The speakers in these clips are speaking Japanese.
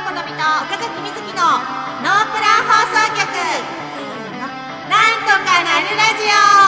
このみと岡崎みずきのノープラン放送局、なんとかなるラジ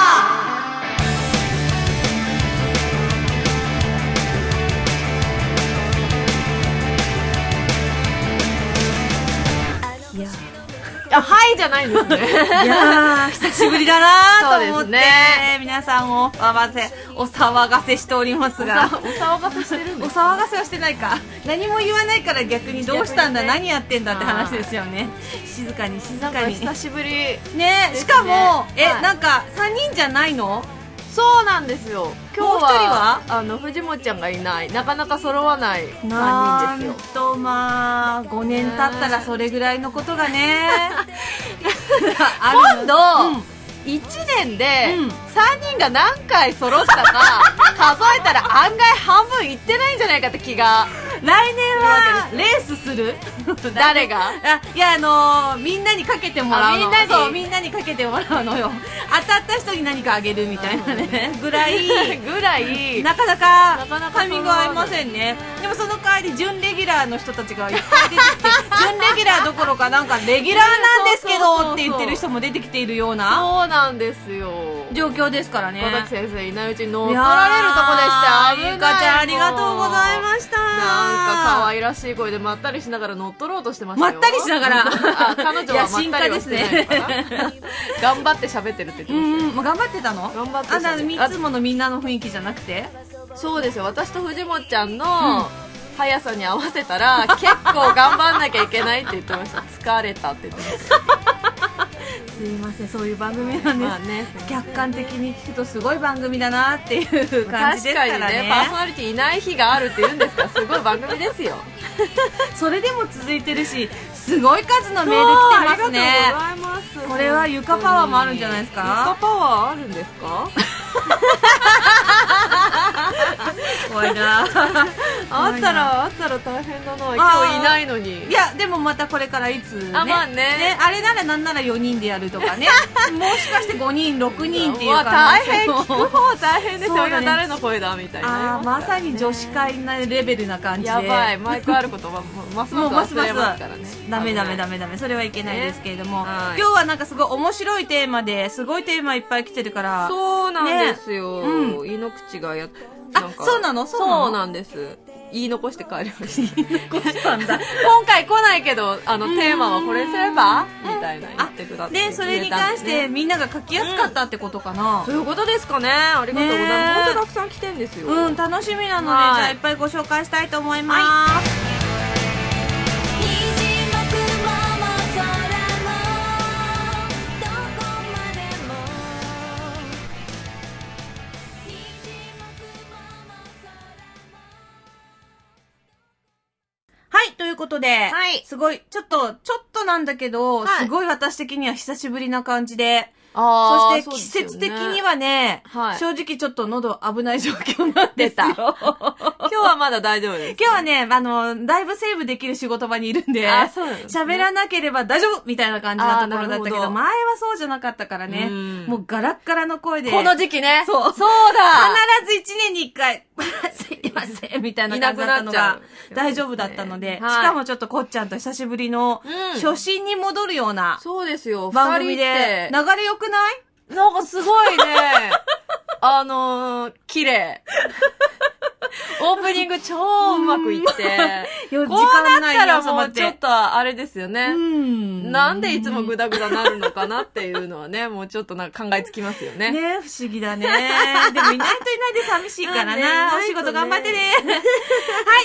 オ。いやはいじゃないんですね。 いやー久しぶりだなと思って、 ね、 皆さんをお騒がせしておりますが、 お騒がせしてるんですお騒がせはしてないか。何も言わないから逆にどうしたんだ、何やってんだって話ですよね。静かに静かに。 久しぶりね。しかもなんか3人じゃないの？ そうなんですよ。今日は藤本ちゃんがいない、なかなか揃わない3人ですよ。 なんとまあ5年経ったらそれぐらいのことがね今度、1年で3人が何回揃ったか数えたら案外半分いってないんじゃないかって気が。 来年はレースする誰が？ いやみんなにかけてもらうの。みんなにかけてもらうのよ。当たった人に何かあげるみたいなねぐらいなかなかタイミングは合いませんね。でもその代わり準レギュラーの人たちがいっぱい出てきて準レギュラーどころかなんかレギュラーなんですけどって言ってる人も出てきているようなそうなんですよ状況ですからね。 小崎先生いないうちに乗っ取られるとこでした。危ない。 ゆかちゃんありがとうございました。 なんか可愛らしい声でまったりしながら乗っ取ろうとしてましたよ。 まったりしながら彼女はまったりはしてないのかな。頑張って喋ってるって言ってましたよ。 もう頑張ってたの？ 頑張って喋っていつものみんなの雰囲気じゃなくて？ そうですよ。私と藤本ちゃんの速さに合わせたら結構頑張んなきゃいけないって言ってました。疲れたって言ってました。 すいません、そういう番組なんです、 ね、 客観的に聞くとすごい番組だなっていう感じですからね。 確かにね、パーソナリティいない日があるって言うんですからすごい番組ですよ。 それでも続いてるし、すごい数のメール来てますね。 ありがとうございます。 これは床パワーもあるんじゃないですか？ 床パワーあるんですか？ 怖いな。 あったら大変だな。今日いないのに。 いやでもまたこれからいつね、 まあね、 あれならなんなら4人でやるとかねもしかして5人6人っていう可能大変、 性も聞く方大変ですよ。今誰の声だみたいな。 まさに女子会なレベルな感じで、 やばい、マイクあることはますます忘れますからね。 ダメ、それはいけないですけれども、今日はなんかすごい面白いテーマですごいテーマいっぱい来てるから。 そうなんですよ、井ノ口がそうなのそうなんです。言い残して帰りました。 言い残したんだ。 今回来ないけどテーマはこれすればみたいな言ってくださって、 でそれに関してみんなが書きやすかったってことかな。 そういうことですかね。ありがとうございます。本当にたくさん来てんですよ。 楽しみなので、じゃあいっぱいご紹介したいと思います。ということで、すごい、ちょっとなんだけど、すごい私的には久しぶりな感じで、そして季節的にはね、正直ちょっと喉危ない状況なんですよ。 今日はまだ大丈夫です。 今日はね、だいぶセーブできる仕事場にいるんで、喋らなければ大丈夫みたいな感じなところだったけど、前はそうじゃなかったからね、もうガラッガラの声で。 この時期ね。 そうだ。必ず1年に1回、すいません、みたいな感じだったのが大丈夫だったので、しかもちょっとこっちゃんと久しぶりの初心に戻るようなそうですよ。 番組で、流れ良くない？ なんかすごいね、綺麗。オープニング超うまくいって、こうなったらもうちょっとあれですよね。なんでいつもグダグダなるのかなっていうのはね、もうちょっとなんか考えつきますよね。 ね、不思議だね。でもいないといないで寂しいからな。お仕事頑張ってね。はい、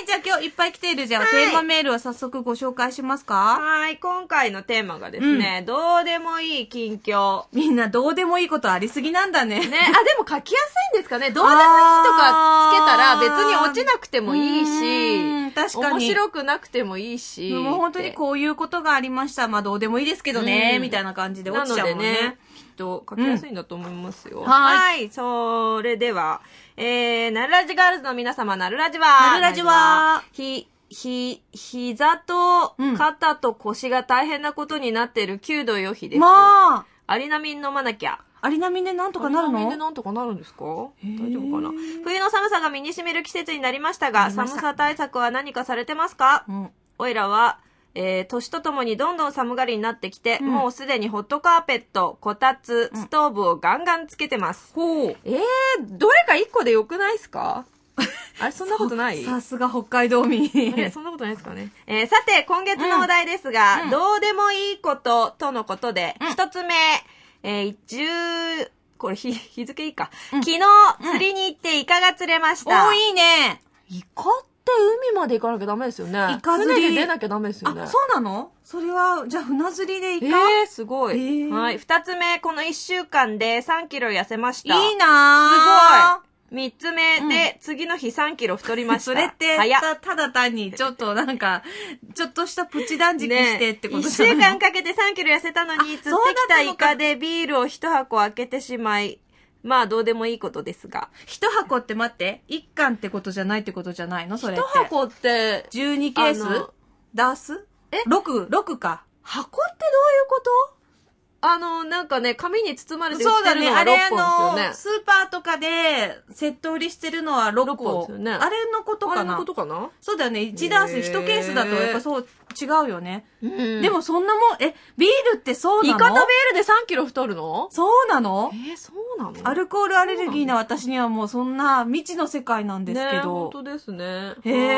じゃあ今日いっぱい来ているじゃあテーマメールを早速ご紹介しますか？ はい、今回のテーマがですね、どうでもいい近況。 みんなどうでもいいことありすぎなんだね。 ね、でも書きやすいんですかね。どうでもいいとかつけたら別に落ちなくてもいいし、 確かに面白くなくてもいいし、 もう本当にこういうことがありました。まあどうでもいいですけどね、みたいな感じで落ちちゃうもんね。 きっと書きやすいんだと思いますよ。はい、それでは、なるラジガールズの皆様、なるラジは、膝と肩と腰が大変なことになっている9度よ日です。 まあ、 アリナミン飲まなきゃ。 アリナミンでなんとかなるの？ アリナミンでなんとかなるんですか？大丈夫かな？冬の寒さが身に染みる季節になりましたが、寒さ対策は何かされてますか？おいらは年とともにどんどん寒がりになってきて、もうすでにホットカーペット、こたつ、ストーブをガンガンつけてます。どれか1個でよくないですか？あれ、そんなことない？ さすが北海道民。 そんなことないですかね。さて、今月のお題ですが、どうでもいいこととのことで、一つ目、これ日付いいか。昨日、釣りに行ってイカが釣れました。 いいね。 イカって海まで行かなきゃダメですよね。 イカ釣り。 船で出なきゃダメですよね。 そうなの？それは、じゃあ船釣りでイカ？ すごい。はい。二つ目、この1週間で3キロ痩せました。 いいなぁ。すごい。3つ目で、次の日3キロ太りました。 それって、ただ単に、ちょっとなんか、ちょっとしたプチ断食してってことじゃないの？1週間かけて3キロ痩せたのに、釣ってきたイカでビールを1箱開けてしまい、まあどうでもいいことですが。 1箱って待って、1缶ってことじゃないってことじゃないの？それって。 1箱って、 12ケース？ダース？6か。 箱ってどういうこと？なんかね、紙に包まれて売ってるのは6本ですよね。 スーパーとかでセット売りしてるのは6個ですよね。あれのことかな？ あれのことかな？ そうだよね。1ダース1ケースだとやっぱそう違うよね。でもそんなもん、ビールってそうなの？ イカとビールで3キロ太るの？ そうなの？ そうなの？ アルコールアレルギーな私にはもうそんな未知の世界なんですけど。 本当ですね。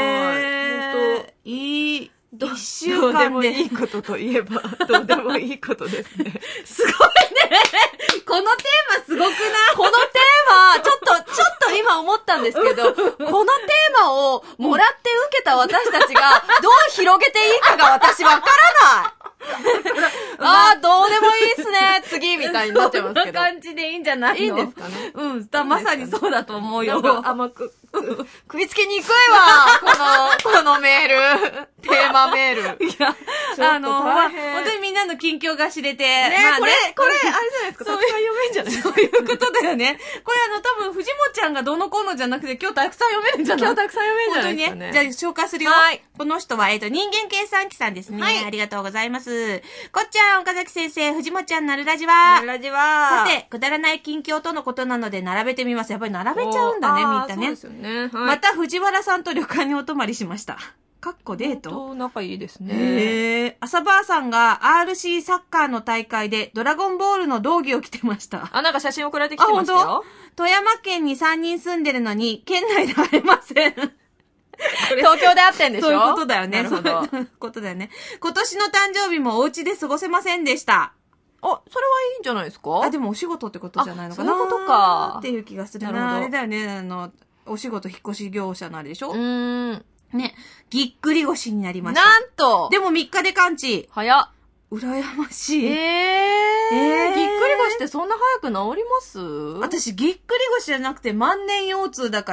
いい。1週間で。 どうでもいいことといえば、どうでもいいことですね。 すごいね。このテーマすごくない？ このテーマ、ちょっと今思ったんですけど、このテーマをもらって受けた私たちがどう広げていいかが私わからない。どうでもいいっすね、次みたいになっちゃいますけど。 そんな感じでいいんじゃないの？ いいんですかね。 まさにそうだと思うよ。 食いつきにくいわ、このメール。テーマメール。 いや、本当にみんなの近況が知れて。 これ、あれじゃないですか。たくさん読めんじゃないですか。 そういうことだよね。これ多分、藤本ちゃんがどのこうのじゃなくて、今日たくさん読めるんじゃない？ 今日たくさん読めるんじゃないですかね。 本当にね。じゃあ、紹介するよ。 はい。 この人は、人間計算機さんですね。はい。ありがとうございます。こっちゃん、岡崎先生、藤本ちゃん、なるラジは。 なるラジは。 さて、くだらない近況とのことなので、並べてみます。やっぱり並べちゃうんだね、みんなね。 そうですよね。 また、藤原さんと旅館にお泊まりしました。かっこデート？ 仲いいですね。 朝ばあさんが RC サッカーの大会でドラゴンボールの道着を着てました。 なんか写真送られてきてましたよ。 富山県に3人住んでるのに、県内で会えません。 東京で会ってんでしょ？ そういうことだよね。 なるほど。 そういうことだよね。今年の誕生日もお家で過ごせませんでした。 それはいいんじゃないですか？ でもお仕事ってことじゃないのかな？ そういうことか。 っていう気がするな。あれだよね。お仕事引っ越し業者のあれでしょ？ね、ぎっくり腰になりました。 なんと！ でも3日で完治。 早っ。 羨ましい。 ぎっくり腰ってそんな早く治ります？ 私、ぎっくり腰じゃなくて万年腰痛だから。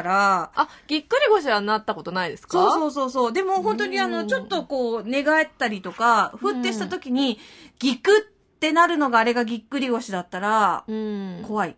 ぎっくり腰はなったことないですか？ そう。でも本当にちょっとこう、寝返ったりとか、ふってした時に、ぎくってなるのがあれがぎっくり腰だったら、怖い。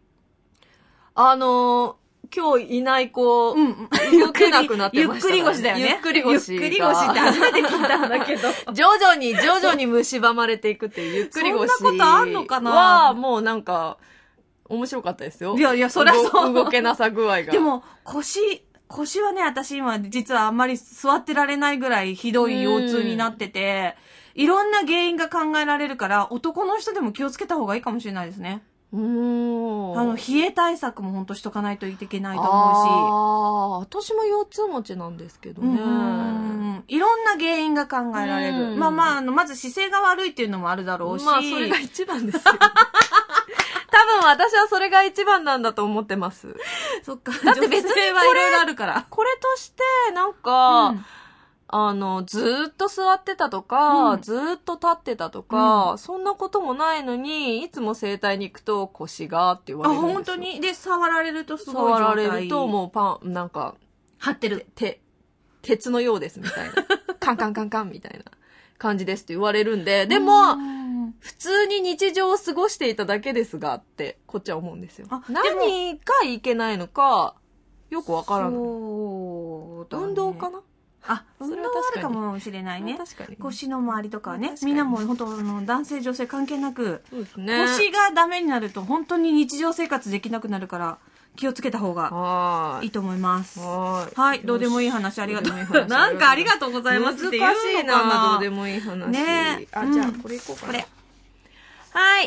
今日いない子、動けなくなってました、 ゆっくり腰だよね。 ゆっくり腰。 ゆっくり腰って初めて聞いたんだけど。 徐々に蝕まれていくっていうゆっくり腰。 そんなことあんのかな？ は、もうなんか、面白かったですよ。 いや、そりゃそう。 動けなさ具合が。 でも、腰はね、私今実はあんまり座ってられないぐらいひどい腰痛になってて、いろんな原因が考えられるから、男の人でも気をつけた方がいいかもしれないですね。冷え対策も本当しとかないといけないと思うし。私も腰痛持ちなんですけどね。 いろんな原因が考えられる。まず姿勢が悪いっていうのもあるだろうし。 それが一番ですよ。多分私はそれが一番なんだと思ってます。 そっか。だって別にはいろいろあるから。 これとして、なんか、ずーっと座ってたとか、ずーっと立ってたとか、そんなこともないのに、いつも整体に行くと腰がって言われるんですよ。 本当に？で、触られるとすごい状態。 触られるともうなんか、 張ってる。 鉄のようですみたいな。カンカンカンカンみたいな感じですって言われるんで、でも、普通に日常を過ごしていただけですがって、こっちは思うんですよ。何がいけないのか、よくわからない。運動かな？ 運動はあるかもしれないね。 確かに。 腰の周りとかはね。みんなも本当男性女性関係なく、 そうですね。 腰がダメになると本当に日常生活できなくなるから、 気をつけた方がいいと思います。はい。どうでもいい話ありがとう。なんかありがとうございますって言うのかな。 難しいな、どうでもいい話。 ね。 じゃあこれいこうかな。これ。はい、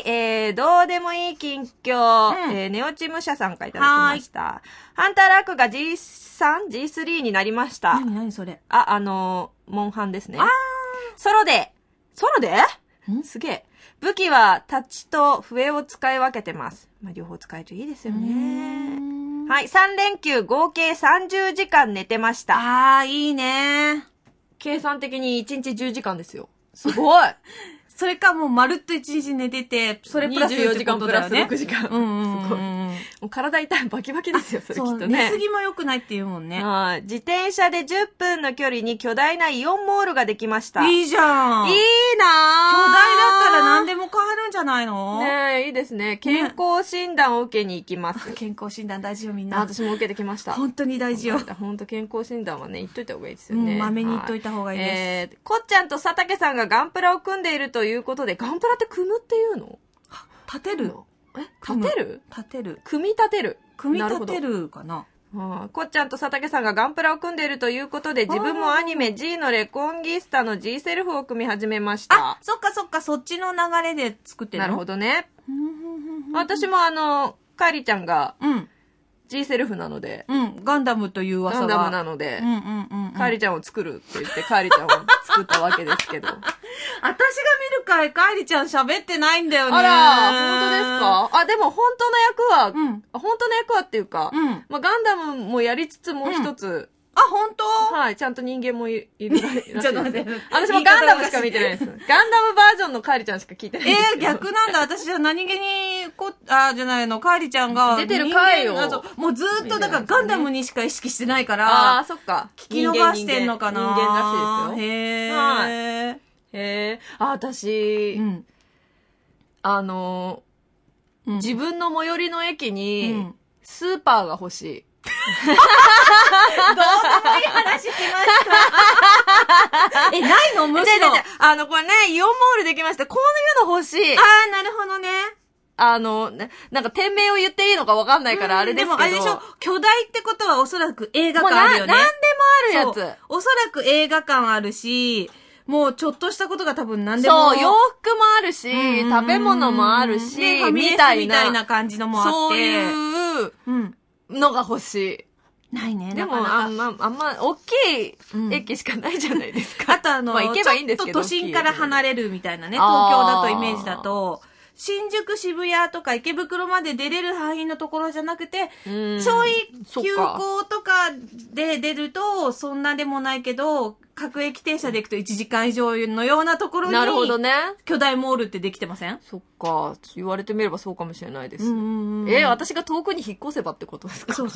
どうでもいい近況、ネオチム社さんからいただきました。ハンターラックが G3、G3 になりました。 何それ？ モンハンですね。ソロですげえ。武器はタッチと笛を使い分けてます。まあ、両方使えるといいですよね。はい、3連休合計30時間寝てました。 いいね。 計算的に1日10時間ですよ。すごいそれかもうまるっと1日寝てて、それプラス 24時間プラス6時間。すごい。もう体痛いバキバキですよ、それきっとね。 寝すぎも良くないって言うもんね。 自転車で10分の距離に巨大なイオンモールができました。 いいじゃん。 いいなぁ。 巨大だったら何でも買えるんじゃないの？ ねえ、いいですね。健康診断を受けに行きます。 健康診断大事よ、みんな。 私も受けてきました。 本当に大事よ。 本当健康診断はね、言っといた方がいいですよね。 まめに言っといた方がいいです。 こっちゃんと佐竹さんがガンプラを組んでいるということで、ガンプラって組むっていうの？ 立てる？ 立てる？ 立てる。 組み立てる。 組み立てるかな。 こっちゃんと佐竹さんがガンプラを組んでいるということで、自分もアニメ G のレコンギスタの G セルフを組み始めました。 そっか、そっちの流れで作ってるの？ なるほどね。私もカイリちゃんが、G セルフなので、 ガンダムという噂が。 ガンダムなので、カイリちゃんを作るって言って、カイリちゃんを作ったわけですけど。 私が見る回、カイリちゃん喋ってないんだよね。 あら、本当ですか？でも本当の役は、本当の役はっていうか、まあ、ガンダムもやりつつもう一つ、 本当？ はい、ちゃんと人間もいるらしいです。 ちょっと待って。 私もガンダムしか見てないです。ガンダムバージョンのカイリちゃんしか聞いてないです。 逆なんだ。私は何気に、じゃないの、カイリちゃんが。 出てる回を。 もうずーっと、だからガンダムにしか意識してないから。 そっか。 聞き逃してんのかな。 人間らしいですよ。 へー。私、自分の最寄りの駅に、スーパーが欲しい。 どうでもいい話しました。ないの？むしろ。 これね、イオンモールできました。こういうの欲しい。 なるほどね。 なんか店名を言っていいのかわかんないからあれですけど。 でもあれでしょ、巨大ってことはおそらく映画館あるよね。 なんでもあるやつ。 おそらく映画館あるし、もうちょっとしたことが多分何でも。 そう、洋服もあるし、食べ物もあるし、 ファミレスみたいな感じのもあって。 そういうのが欲しい。 ないね。 でも、あんま、大きい駅しかないじゃないですか。 あと行けばいいんですけど。ちょっと都心から離れるみたいなね。東京だとイメージだと。新宿、渋谷とか池袋まで出れる範囲のところじゃなくて、ちょい急行とかで出ると、そんなでもないけど、各駅停車で行くと1時間以上のようなところに、 なるほどね。 巨大モールってできてません？ そっか。言われてみればそうかもしれないです。私が遠くに引っ越せばってことですか？ そう。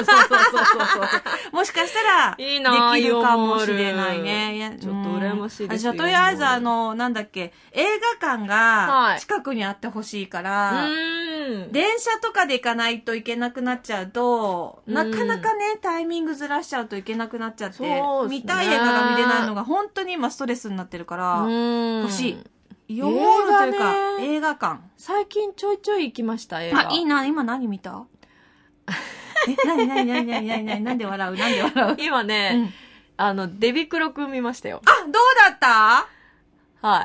もしかしたら、できるかもしれないね。 ちょっと羨ましいですよ。 とりあえずなんだっけ、映画館が近くにあってほしいから、電車とかで行かないといけなくなっちゃうと、なかなかね、タイミングずらしちゃうといけなくなっちゃって、見たい映画が見れないのが本当に今ストレスになってるから、欲しい。イオンモールというか、映画館。 最近ちょいちょい行きました、映画。 いいな、今何見た？なんで笑う？ 今ね、デビクロくん見ましたよ。 どうだった？ はい。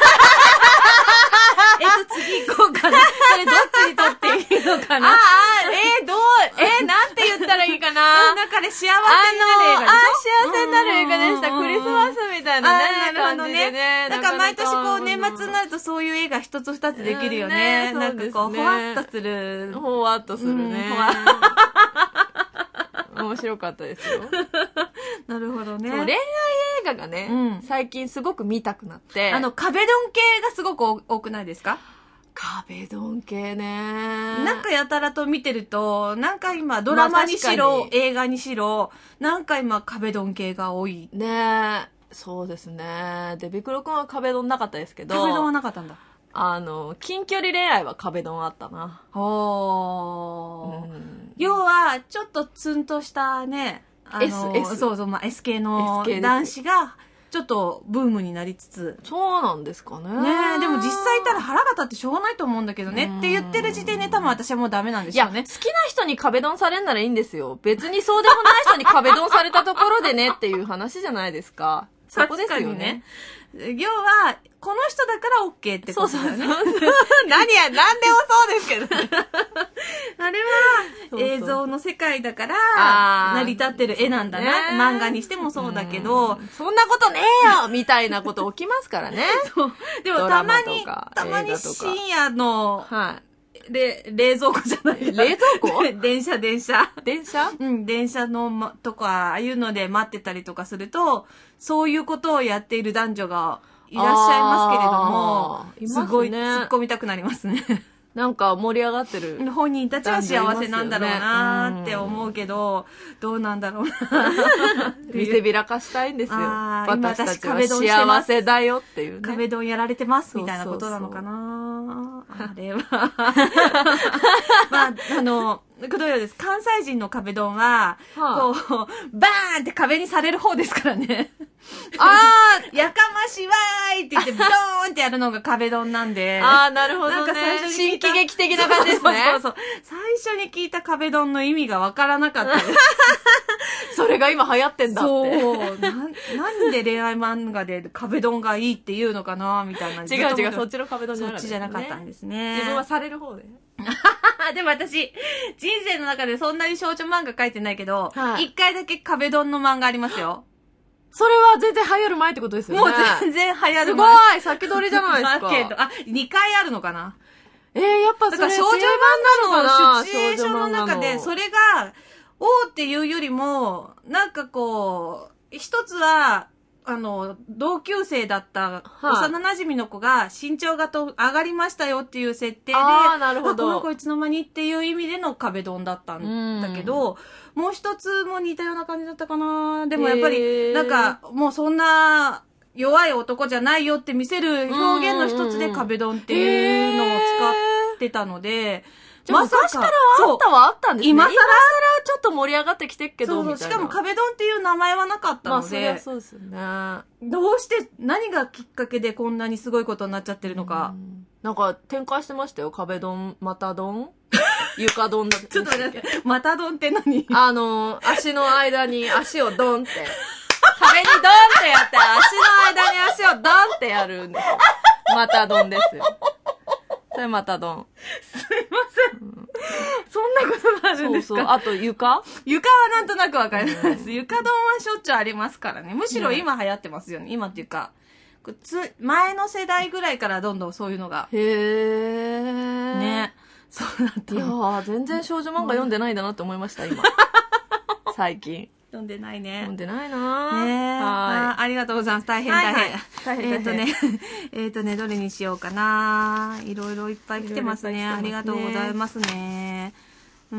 次行こうかな。それどっちにとっていいのかな？ なんて言ったらいいかな。 だから幸せになる映画でしょ？ 幸せになる映画でした。クリスマスみたいなね。 なるほどね。だから毎年年末になるとそういう映画一つ二つできるよね。なんかほわっとする。 ほわっとするね。面白かったですよ。 なるほどね。 恋愛映画がね、最近すごく見たくなって。 壁ドン系がすごく多くないですか？ 壁ドン系ね。 なんかやたらと見てると、なんか今ドラマにしろ、映画にしろ、なんか今壁ドン系が多い。 ね。そうですね。デビクロ君は壁ドンなかったですけど。 壁ドンはなかったんだ。 近距離恋愛は壁ドンあったな。 要は、ちょっとツンとしたね、S 系の男子が、 ちょっとブームになりつつ。 そうなんですかね。 ねでも実際いたら腹が立ってしょうがないと思うんだけどねって言ってる時点で多分私はもうダメなんでしょうね。 いや、好きな人に壁ドンされんならいいんですよ。別にそうでもない人に壁ドンされたところでねっていう話じゃないですか。そこですよね。 要は、この人だから OK ってことだよね。 そう何や、なんでもそうですけどね。 あれは映像の世界だから成り立ってる絵なんだな。漫画にしてもそうだけど、 そんなことねえよみたいなこと起きますからね。 でもたまに深夜の、冷蔵庫じゃない。 冷蔵庫電車電車のとか、ああいうので待ってたりとかすると、そういうことをやっている男女がいらっしゃいますけれども、すごい突っ込みたくなりますね。 なんか盛り上がってる。 本人たちは幸せなんだろうなーって思うけど、どうなんだろうな。 見せびらかしたいんですよ。 私たちは幸せだよっていうね。 壁ドンやられてますみたいなことなのかな。あれは。まあ、どうです。関西人の壁ドンは、こう、バーンって壁にされる方ですからね。やかましわーいって言って、ドーンってやるのが壁ドンなんで。 なるほどね。なんか最初に新喜劇的な感じですね。 そう。最初に聞いた壁ドンの意味がわからなかったです。 それが今流行ってんだって。 そう。なんで恋愛漫画で壁ドンがいいっていうのかなみたいな。 違う、そっちの壁ドンじゃなかった。 そっちじゃなかったんですね。 自分はされる方で。 でも私、人生の中でそんなに少女漫画書いてないけど、一回だけ壁ドンの漫画ありますよ。 それは全然流行る前ってことですよね。 もう全然流行る前。 すごい先取りじゃないですか。 2回あるのかな。 やっぱそれだから少女漫画のシチュエーションの中で、それが、っていうよりも、なんかこう、一つは、同級生だった幼馴染の子が身長が上がりましたよっていう設定で、 なるほど。 この子いつの間にっていう意味での壁ドンだったんだけど、もう一つも似たような感じだったかな。でもやっぱり、なんか、もうそんな弱い男じゃないよって見せる表現の一つで壁ドンっていうのを使ってたので、 まさか昔からあったんですね。今更ちょっと盛り上がってきてっけど、みたいな。 しかも壁ドンっていう名前はなかったので。 そりゃそうですよね。 どうして、何がきっかけでこんなにすごいことになっちゃってるのか。 なんか展開してましたよ。壁ドン、股ドン床ドンだって。 ちょっと待って、股ドンって何？ 足の間に足をドンって。壁にドンってやって、足の間に足をドンってやるんですよ。股ドンですよ。それ股ドン。 すいません。そんなことがあるんですか？ そう。あと床はなんとなくわかります。床ドンはしょっちゅうありますからね。むしろ今流行ってますよね。今っていうか、前の世代ぐらいからどんどんそういうのが。ね。そうだった。 いやー、全然少女漫画読んでないんだなって思いました、今。最近。 読んでないね。 読んでないなー。 ねありがとうございます。大変。どれにしようかな。いろいろいっぱい来てますね。ありがとうございますね。はい。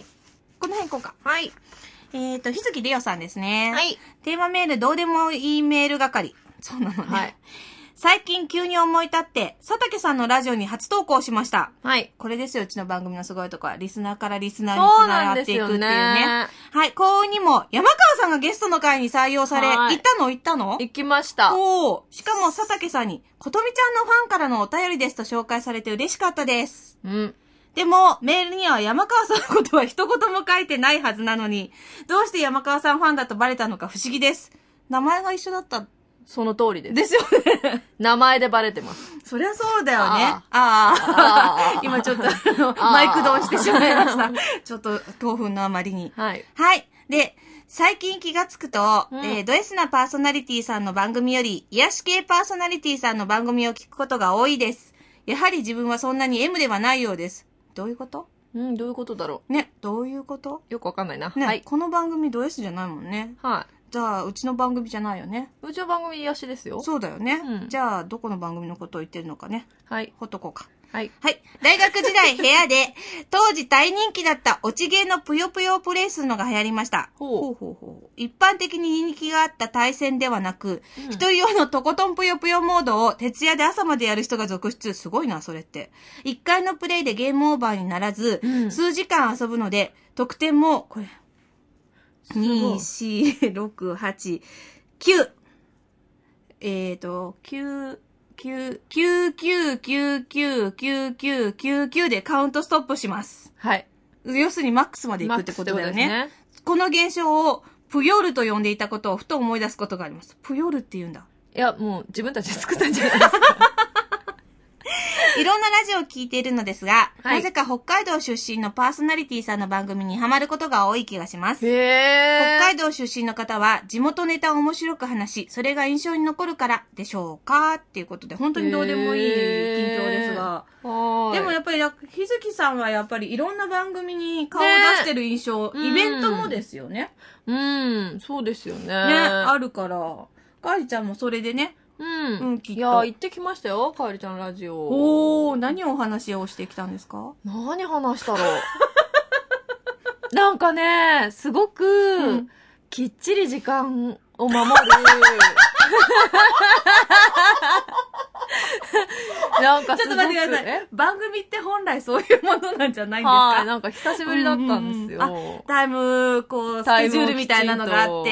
この辺行こうか。 はい。 日月りおさんですね。 はい。 テーマメールどうでもいいメール係。そうなのね。 はい。 最近急に思い立って、佐竹さんのラジオに初投稿しました。 はい。 これですよ、うちの番組のすごいとこは。リスナーからリスナーにつながっていくっていうね。はい。幸運にも、山川さんがゲストの回に採用され、行ったの行きました。 しかも佐竹さんに、ことみちゃんのファンからのお便りですと紹介されて嬉しかったです。でも、メールには山川さんのことは一言も書いてないはずなのに、どうして山川さんファンだとバレたのか不思議です。名前が一緒だった。 その通りです。 ですよね。 名前でバレてます。 そりゃそうだよね。今ちょっとマイクドンしてしまいました。ちょっと興奮のあまりに。 はい。 はい。で、最近気がつくと、ド S なパーソナリティさんの番組より、癒し系パーソナリティさんの番組を聞くことが多いです。やはり自分はそんなに M ではないようです。どういうこと？ どういうことだろう。ね、どういうこと？ よくわかんないな。 ね、 はい。 この番組ド S じゃないもんね。 はい。 じゃあ、うちの番組じゃないよね。 うちの番組癒しですよ。 そうだよね。じゃあ、どこの番組のことを言ってるのかね。 はい。 ほっとこうか。 はい。 はい。大学時代部屋で、当時大人気だった落ち芸のぷよぷよをプレイするのが流行りました。一般的に人気があった対戦ではなく、一人用のとことんぷよぷよモードを徹夜で朝までやる人が続出。すごいな、それって。一回のプレイでゲームオーバーにならず、数時間遊ぶので、得点も、これ、 2、4、6、8、9。99999999でカウントストップします。 はい。 要するにマックスまで行くってことだよね。この現象をプヨルと呼んでいたことをふと思い出すことがあります。プヨルって言うんだ。 いや、もう自分たちで作ったんじゃないですか。 いろんなラジオを聞いているのですが、はい、なぜか北海道出身のパーソナリティさんの番組にハマることが多い気がします。北海道出身の方は地元ネタを面白く話し、それが印象に残るからでしょうかっていうことで、本当にどうでもいい近況ですが。でもやっぱり、日月さんはやっぱりいろんな番組に顔を出してる印象、イベントもですよね。 そうですよね。 あるから。かいちゃんもそれでね、 きっと。いや、行ってきましたよ、かえりちゃんラジオ。 何をお話をしてきたんですか？ 何話したろう。なんかね、すごく、きっちり時間を守る。なんかちょっと待ってください。番組って本来そういうものなんじゃないんですか？ はい、なんか久しぶりだったんですよ。 タイム、スケジュールみたいなのがあって、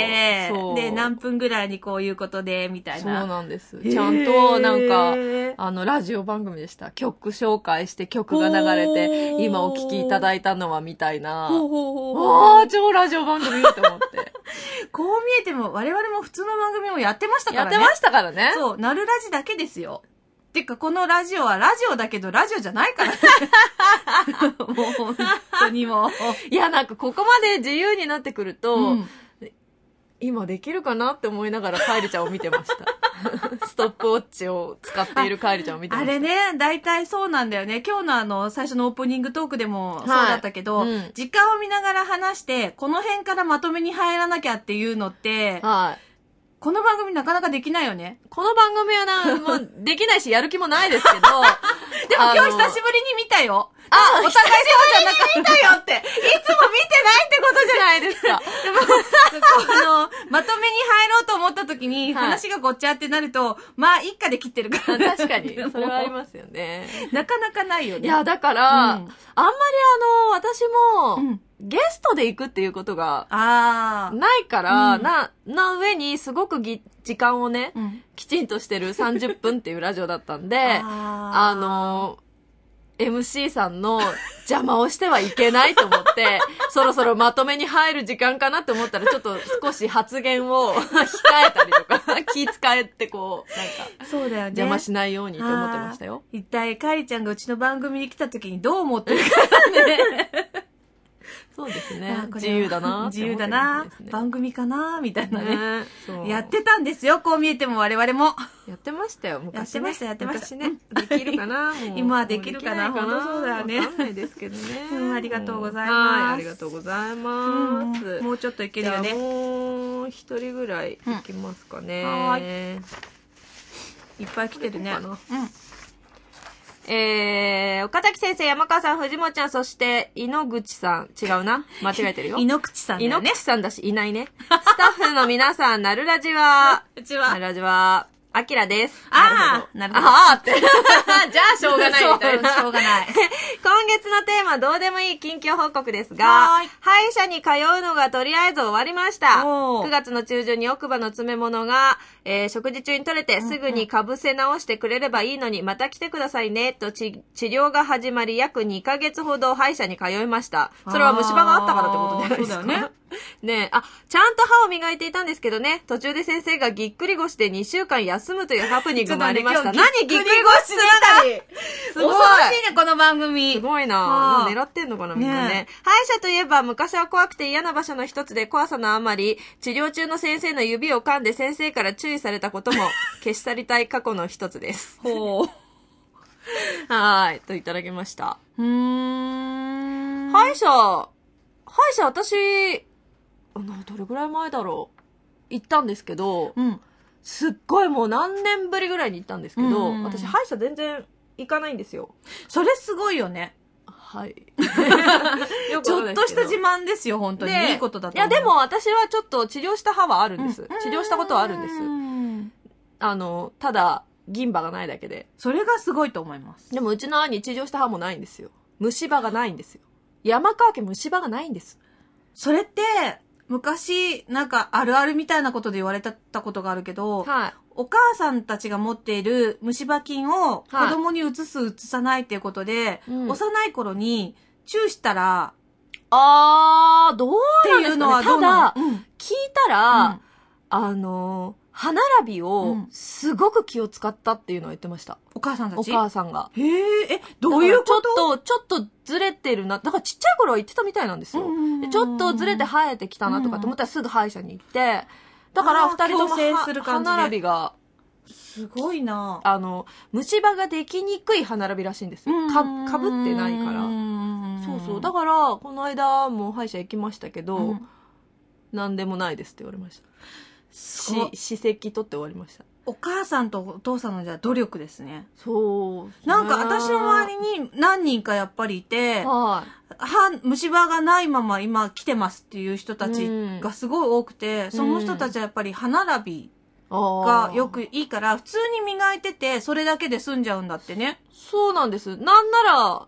で、何分ぐらいにこういうことで、みたいな。 そうなんです。ちゃんと、なんか、ラジオ番組でした。曲紹介して曲が流れて、今お聴きいただいたのは、みたいな。超ラジオ番組と思って。 こう見えても、我々も普通の番組をやってましたからね。 やってましたからね。 そう、なるラジだけですよ。てか、このラジオはラジオだけど、ラジオじゃないからね。もう、本当にもう。 いや、なんか、ここまで自由になってくると、今できるかなって思いながら、かえりちゃんを見てました。ストップウォッチを使っているかえりちゃんを見てました。 あれね、大体そうなんだよね。今日の最初のオープニングトークでもそうだったけど、時間を見ながら話して、この辺からまとめに入らなきゃっていうのって、この番組なかなかできないよね。 この番組はもうできないし、やる気もないですけど。でも今日久しぶりに見たよ。お互いそうじゃなかった。見たよって。いつも見てないってことじゃないですか。でも、まとめに入ろうと思った時に、話がごっちゃってなると、まあ、一家で切ってるから。 確かに。それはありますよね。 なかなかないよね。 いや、だから、あんまり私も、ゲストで行くっていうことが、ないから、な上にすごく時間をね、きちんとしてる30分っていうラジオだったんで、MC さんの邪魔をしてはいけないと思って、そろそろまとめに入る時間かなって思ったら、ちょっと少し発言を控えたりとか、気使えてこう、なんか、 そうだよね。 邪魔しないようにと思ってましたよ。 一体、かえりちゃんがうちの番組に来た時にどう思ってるかね。 そうですね。自由だな。 自由だな。番組かなみたいなね。やってたんですよ、こう見えても我々も。 やってましたよ、昔ね。 やってました。 昔ね。できるかな今はできるかな。本当そうだよね。 わかんないですけどね。 ありがとうございます。 ありがとうございます。 もうちょっといけるよね。 もう一人ぐらいいきますかね。 はい。いっぱい来てるね。 岡崎先生、山川さん、藤本ちゃん、そして、井ノ口さん。違うな。間違えてるよ。 井ノ口さんだよね。 井ノ口さんだし、いないね。スタッフの皆さん、なるラジは。 うちは。 なるラジは。あきらです。 なるほど。 って。じゃあ、しょうがないみたいな。 しょうがない。 今月のテーマ、どうでもいい近況報告ですが、歯医者に通うのがとりあえず終わりました。9月の中旬に奥歯の詰め物が、食事中に取れてすぐにかぶせ直してくれればいいのに、また来てくださいね、と治療が始まり約2ヶ月ほど歯医者に通いました。それは虫歯があったからってことじゃないですか。そうだよね。ねえ、ちゃんと歯を磨いていたんですけどね、途中で先生がぎっくり腰で2週間休むというハプニングもありました。何ぎっくり腰したりすごい。恐ろしいね、この番組。 すごいな。狙ってんのかな、みんなね。歯医者といえば昔は怖くて嫌な場所の一つで、怖さのあまり、治療中の先生の指を噛んで先生から注意されたことも消し去りたい過去の一つです。 ほう。 といただきました。歯医者私、どれぐらい前だろう。行ったんですけど、すっごいもう何年ぶりぐらいに行ったんですけど、私歯医者全然行かないんですよ。 それすごいよね。 はい。 ちょっとした自慢ですよ、本当に。いいことだと思う。 いや、でも私はちょっと治療した歯はあるんです。治療したことはあるんです。ただ、銀歯がないだけで。 それがすごいと思います。 でもうちの兄治療した歯もないんですよ。虫歯がないんですよ。山川家虫歯がないんです。 それって、 昔、なんかあるあるみたいなことで言われたことがあるけど、はい、お母さんたちが持っている虫歯菌を子供に移す、移さないっていうことで、幼い頃にチューしたら、 どうなんですかね。っていうのはどうなの？ただ、聞いたら、歯並びをすごく気を使ったっていうのを言ってました。 お母さんたち？ お母さんが。 へえ、どういうこと？ ちょっとずれてるな。だからちっちゃい頃は言ってたみたいなんですよ。ちょっとずれて生えてきたなとかって思ったらすぐ歯医者に行って、だから二人とも歯並びが、 すごいな。 虫歯ができにくい歯並びらしいんですよ。かぶってないから。そうそう。だから、この間も歯医者行きましたけど、なんでもないですって言われました。歯石取って終わりました。 お母さんとお父さんのじゃ努力ですね。 そう。 なんか私の周りに何人かやっぱりいて、虫歯がないまま今来てますっていう人たちがすごい多くて、その人たちはやっぱり歯並びがよくいいから、普通に磨いてて、それだけで済んじゃうんだってね。 そうなんです。なんなら、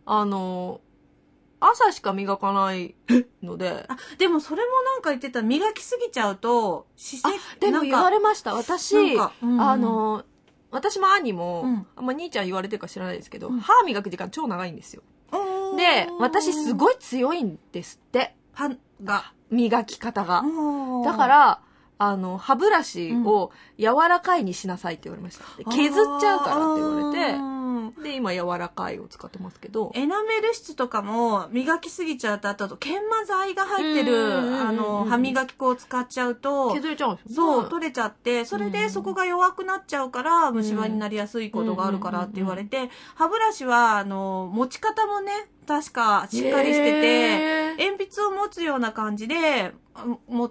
朝しか磨かないので。 でもそれもなんか言ってた、磨きすぎちゃうと、 でも言われました。私、私も兄も、兄ちゃん言われてるか知らないですけど、歯磨く時間超長いんですよ。で、私すごい強いんですって。 歯が。 磨き方が。だから、歯ブラシを柔らかいにしなさいって言われました。削っちゃうからって言われて、で、今柔らかいを使ってますけど。 エナメル質とかも磨きすぎちゃうと、あと研磨剤が入ってる、歯磨き粉を使っちゃうと、 削れちゃうんですよね。そう、取れちゃって、それでそこが弱くなっちゃうから、虫歯になりやすいことがあるからって言われて、歯ブラシは、持ち方もね、確かしっかりしてて、鉛筆を持つような感じで、持って、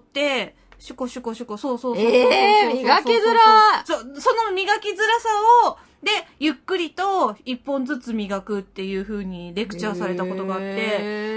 シュコシュコシュコ、そう。 磨きづらその磨きづらさを、で、ゆっくりと一本ずつ磨くっていう風にレクチャーされたことがあって、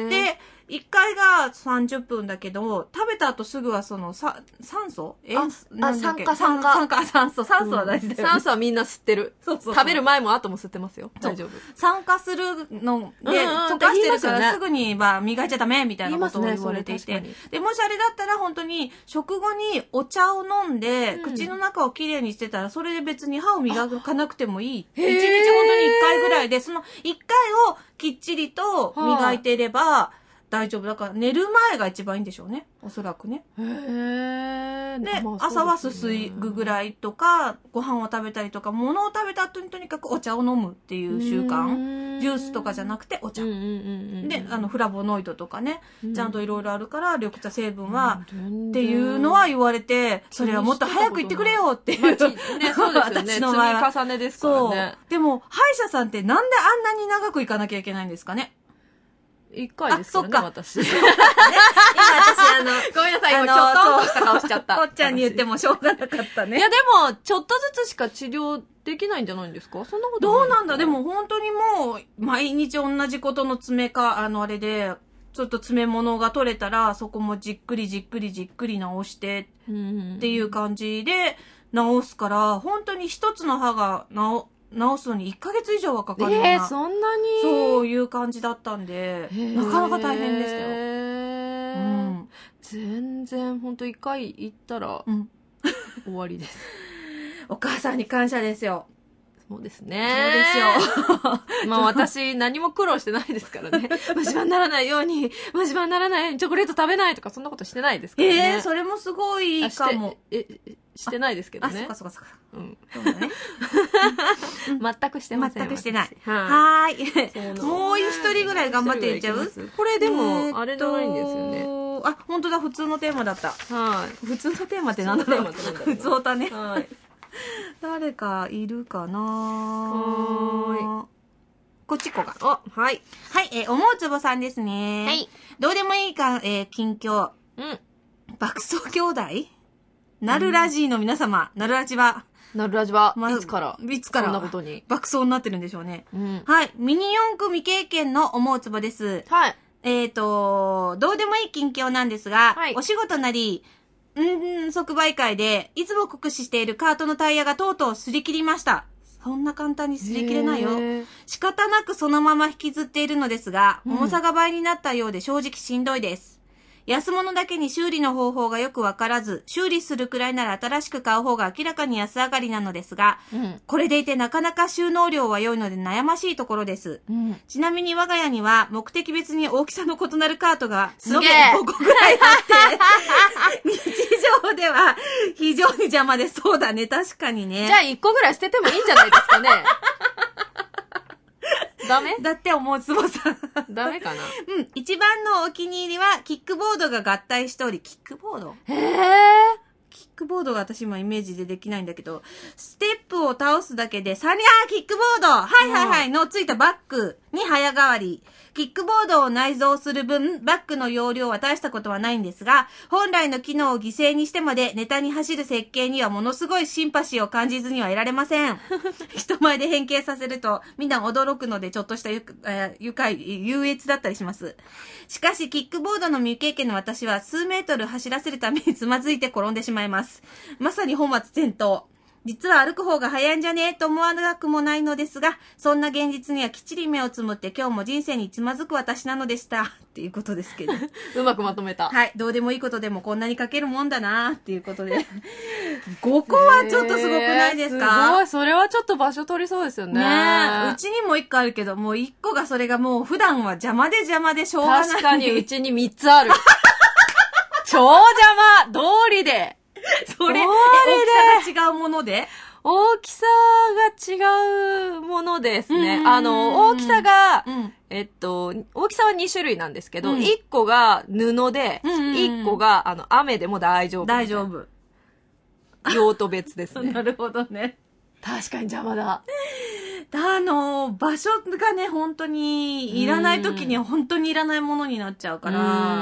で、1回が30分だけど、食べた後すぐは酸素酸化。 酸素は大事だよね。 酸素はみんな吸ってる。そう食べる前も後も吸ってますよ。大丈夫。 酸化するので、溶かしてるからすぐに磨いちゃダメみたいなことを言われていて。で、もしあれだったら本当に食後にお茶を飲んで、口の中をきれいにしてたら、それで別に歯を磨かなくてもいい。1日本当に1回ぐらいで、その1回をきっちりと磨いていれば、大丈夫。だから寝る前が一番いいんでしょうね。おそらくね。で、朝はすすぐぐらいとか、ご飯を食べたりとか、物を食べた後にとにかくお茶を飲むっていう習慣。ジュースとかじゃなくてお茶。で、フラボノイドとかね、ちゃんといろいろあるから、緑茶成分は、っていうのは言われて、それはもっと早く言ってくれよっていう。 ね、そうですよね。私の前は。積み重ねですからね。 そう。でも、歯医者さんってなんであんなに長く行かなきゃいけないんですかね。 一回ですからね、私。今私ごめんなさい、今ちょっとした顔しちゃった。 こっちゃんに言ってもしょうがなかったね。 いや、でも、ちょっとずつしか治療できないんじゃないんですか？そんなことない。 どうなんだ？でも本当にもう、毎日同じことの詰めあれで、ちょっと詰め物が取れたら、そこもじっくり直してっていう感じで直すから、本当に一つの歯が直すのに1ヶ月以上はかかるような。 そんなにそういう感じだったんで、なかなか大変でしたよ。 全然、ほんと1回行ったら、終わりです。 お母さんに感謝ですよ。 そうですね。そうですよ。まあ私、何も苦労してないですからね。虫歯にならないように、虫歯にならないようにチョコレート食べないとか、そんなことしてないですからね。 それもすごいかも。 してないですけどね。 そっか。 そうだね。全くしてません。 全くしてない。はーい。もう一人ぐらい頑張っていっちゃう？ これでも、あれじゃないんですよね。 あ、本当だ、普通のテーマだった。 はい。 普通のテーマってなんだろう？普通歌ね。はい。誰かいるかな？こっちこが。 はい。 はい、思うつぼさんですね。はい。どうでもいいか、近況。爆走兄弟？なるラジーの皆様、なるラジは。 いつからこんなことに。爆走になってるんでしょうね。はい。ミニ四駆未経験の思うつぼです。 はい。 どうでもいい近況なんですが、お仕事なり、即売会で、いつも酷使しているカートのタイヤがとうとう擦り切りました。そんな簡単に擦り切れないよ。仕方なくそのまま引きずっているのですが、重さが倍になったようで正直しんどいです。 安物だけに修理の方法がよくわからず、修理するくらいなら新しく買う方が明らかに安上がりなのですが、これでいてなかなか収納量は良いので悩ましいところです。ちなみに我が家には目的別に大きさの異なるカートが延べ5個くらいあって、日常では非常に邪魔で、そうだね、確かにね。 じゃあ1個ぐらい捨ててもいいんじゃないですかね。ダメだって思うつぼさん。 ダメかな。 一番のお気に入りは、キックボードが合体しており、キックボード？キックボードが私今イメージできないんだけど、ステップを倒すだけで、キックボードはいのついたバッグに早変わり。キックボードを内蔵する分、バッグの容量は大したことはないんですが、本来の機能を犠牲にしてまでネタに走る設計にはものすごいシンパシーを感じずにはいられません。人前で変形させるとみんな驚くのでちょっとした優越だったりします。しかしキックボードの未経験の私は数メートル走らせるためにつまずいて転んでしまいます。まさに本末転倒。実は歩く方が早いんじゃねえと思わなくもないのですが、そんな現実にはきっちり目をつむって今日も人生につまずく私なのでした。っていうことですけど。 うまくまとめた。 はい。どうでもいいことでもこんなに書けるもんだなっていうことで。5個はちょっとすごくないですか？ すごい。それはちょっと場所取りそうですよね。 ねえ。うちにも1個あるけど、もう1個がそれがもう普段は邪魔でしょうがない。 確かにうちに3つある。超邪魔通りで。 それ、大きさが違うもので大きさが違うものですね。大きさが、大きさは2種類なんですけど、1個が布で、1個が、雨でも大丈夫。 大丈夫。 用途別ですね。 なるほどね。 確かに邪魔だ。 場所がね、本当に、いらない時には本当にいらないものになっちゃうから、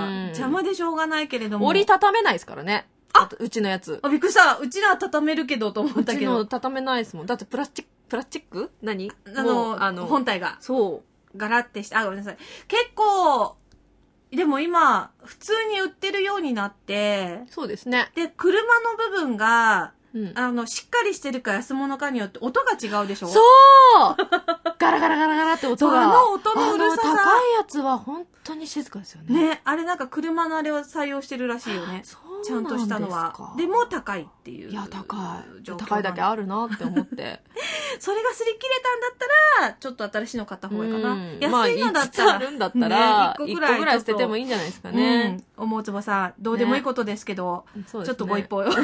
邪魔でしょうがないけれども。 折りたためないですからね。うちのやつ。 びっくりした。うちのは畳めるけどと思ったけど。 うちの畳めないですもん。だってプラスチック何本体が。 そう。 ガラってして、ごめんなさい。結構、でも今、普通に売ってるようになって、 そうですね。 で、車の部分が、しっかりしてるか安物かによって音が違うでしょ？ そうガラガラガラガラって音が。 音のうるささ。 高いやつは本当に静かですよね。 ね、あれなんか車のあれを採用してるらしいよね。ちゃんとしたのは。でも高いっていう。 いや、高いだけあるなって思って。 それが擦り切れたんだったら、ちょっと新しいの買った方がいいかな。安いのだったら。 あるんだったら、1個ぐらい捨ててもいいんじゃないですかね。 思うつぼさん、どうでもいいことですけど、ちょっとご一報よ。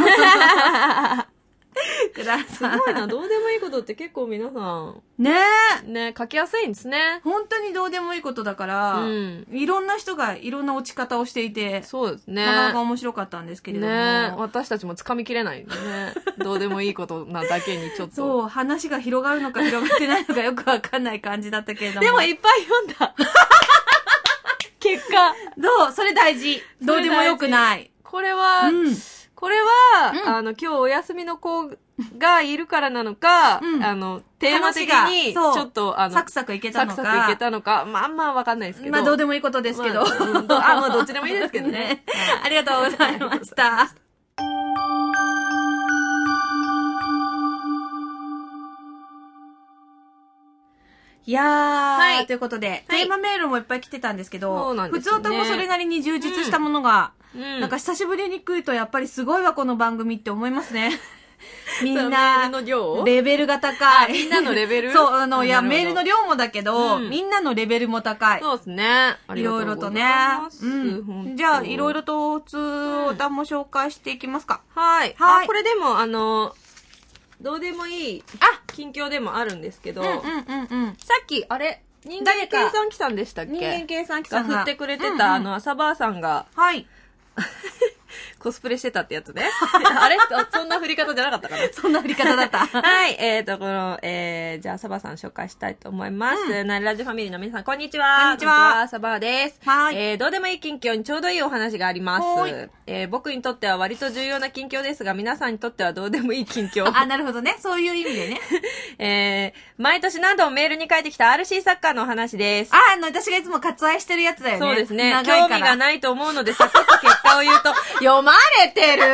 すごいな、どうでもいいことって結構皆さん。ね書きやすいんですね。 本当にどうでもいいことだから、いろんな人がいろんな落ち方をしていて、 そうですね。 なかなか面白かったんですけれども。ね私たちも掴みきれないんでね。どうでもいいことなだけにちょっと。 そう、話が広がるのか広がってないのかよくわかんない感じだったけれども。 でもいっぱい読んだ。結果。 それ大事。どうでもよくない。 これは、今日お休みの子がいるからなのか、テーマ的に、ちょっと、 サクサクいけたのか。 サクサクいけたのか、まあわかんないですけど。 どうでもいいことですけど。 どっちでもいいですけどね。 ありがとうございました。いやー、ということで、テーマメールもいっぱい来てたんですけど、普通歌もそれなりに充実したものが、なんか久しぶりに来るとやっぱりすごいわこの番組って思いますね。みんな、レベルが高い。 みんなのレベルそう、メールの量もだけど、みんなのレベルも高い。 そうですね。 いろいろとね。じゃあ、いろいろと普通歌も紹介していきますか。 はい。これでも、どうでもいい、近況でもあるんですけど、さっき、あれ、人間計算機さんでしたっけ？ 人間計算機さんが振ってくれてた、朝ばあさんが、コスプレしてたってやつね。あれそんな振り方じゃなかったかなそんな振り方だった。 はい。じゃあ、サバさん紹介したいと思います。ナリラジファミリーの皆さん、こんにちは。 こんにちは。 サバです。 はい。 どうでもいい近況にちょうどいいお話があります。僕にとっては割と重要な近況ですが、皆さんにとってはどうでもいい近況。 なるほどね。そういう意味でね。毎年何度もメールに書いてきた RC サッカーのお話です。 私がいつも割愛してるやつだよね。 そうですね。興味がないと思うので、サクッと結果を言うと、読まれてる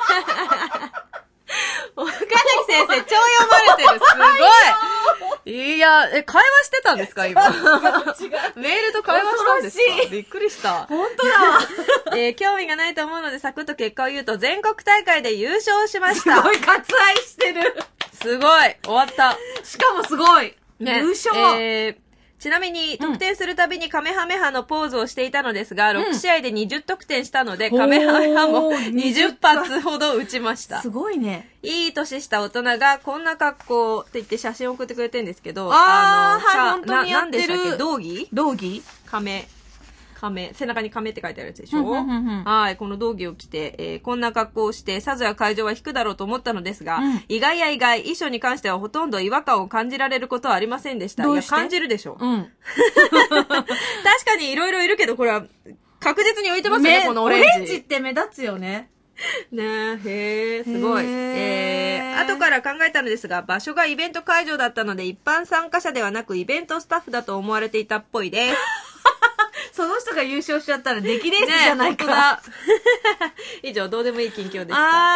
岡崎先生、超読まれてる。すごいいいや、会話してたんですか今。メールと会話したんですか？びっくりした。 本当だ。 興味がないと思うのでサクッと結果を言うと、全国大会で優勝しました。 すごい割愛してる。 すごい。終わった。 しかもすごい。ね、優勝。 ちなみに、得点するたびにカメハメハのポーズをしていたのですが、6試合で20得点したので、カメハメハも20発ほど打ちました。 すごいね。 いい年した大人がこんな格好って言って写真を送ってくれてるんですけど、 はい、本当にやってる。 何でしたっけ？道着亀、背中に亀って書いてあるやつでしょ？はい、この道着を着て、こんな格好をして、さぞや会場は引くだろうと思ったのですが、意外や意外、衣装に関してはほとんど違和感を感じられることはありませんでした。いや、感じるでしょ。確かにいろいろいるけど、これは確実に浮いてますよね、このオレンジ。 オレンジって目立つよね。 ねえ、すごい。後から考えたのですが、場所がイベント会場だったので、一般参加者ではなくイベントスタッフだと思われていたっぽいです。 その人が優勝しちゃったら出来レースじゃないか。 ね、以上、どうでもいい近況でした。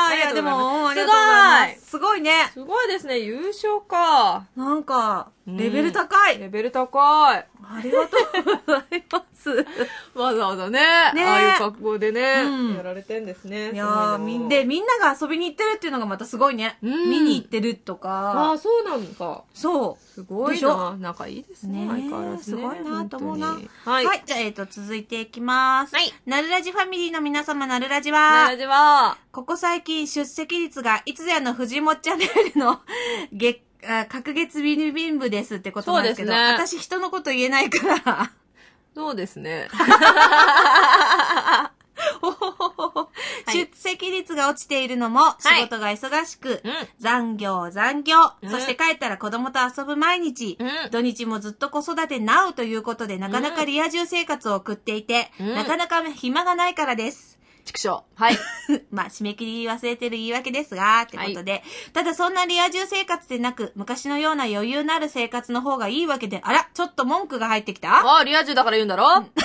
いやでも、ありがとうございます。すごいね。 すごいですね、優勝か。 なんか、レベル高い。 レベル高い。 ありがとうございます。 わざわざね、ああいう格好でね、やられてんですね。 いやー、で、みんなが遊びに行ってるっていうのがまたすごいね。見に行ってるとか。 あ、そうなんか。 そう。 すごいな。仲いいですね。相変わらずすごいなと思うな。 はい。 じゃあ、続いていきます。はい。なるラジファミリーの皆様、なるラジは。 なるラジは。 ここ最近出席率がいつぞやの藤もっチャンネルの隔月ビニビン部ですってことなんですけど、私人のこと言えないから。 そうですね。 出席率が落ちているのも仕事が忙しく、残業、そして帰ったら子供と遊ぶ毎日、土日もずっと子育てなうということでなかなかリア充生活を送っていて、なかなか暇がないからです。 畜生。はい。 まあ、締め切り忘れてる言い訳ですが、ってことで。ただそんなリア充生活でなく、昔のような余裕のある生活の方がいいわけで、あら、ちょっと文句が入ってきた？ リア充だから言うんだろ？はい。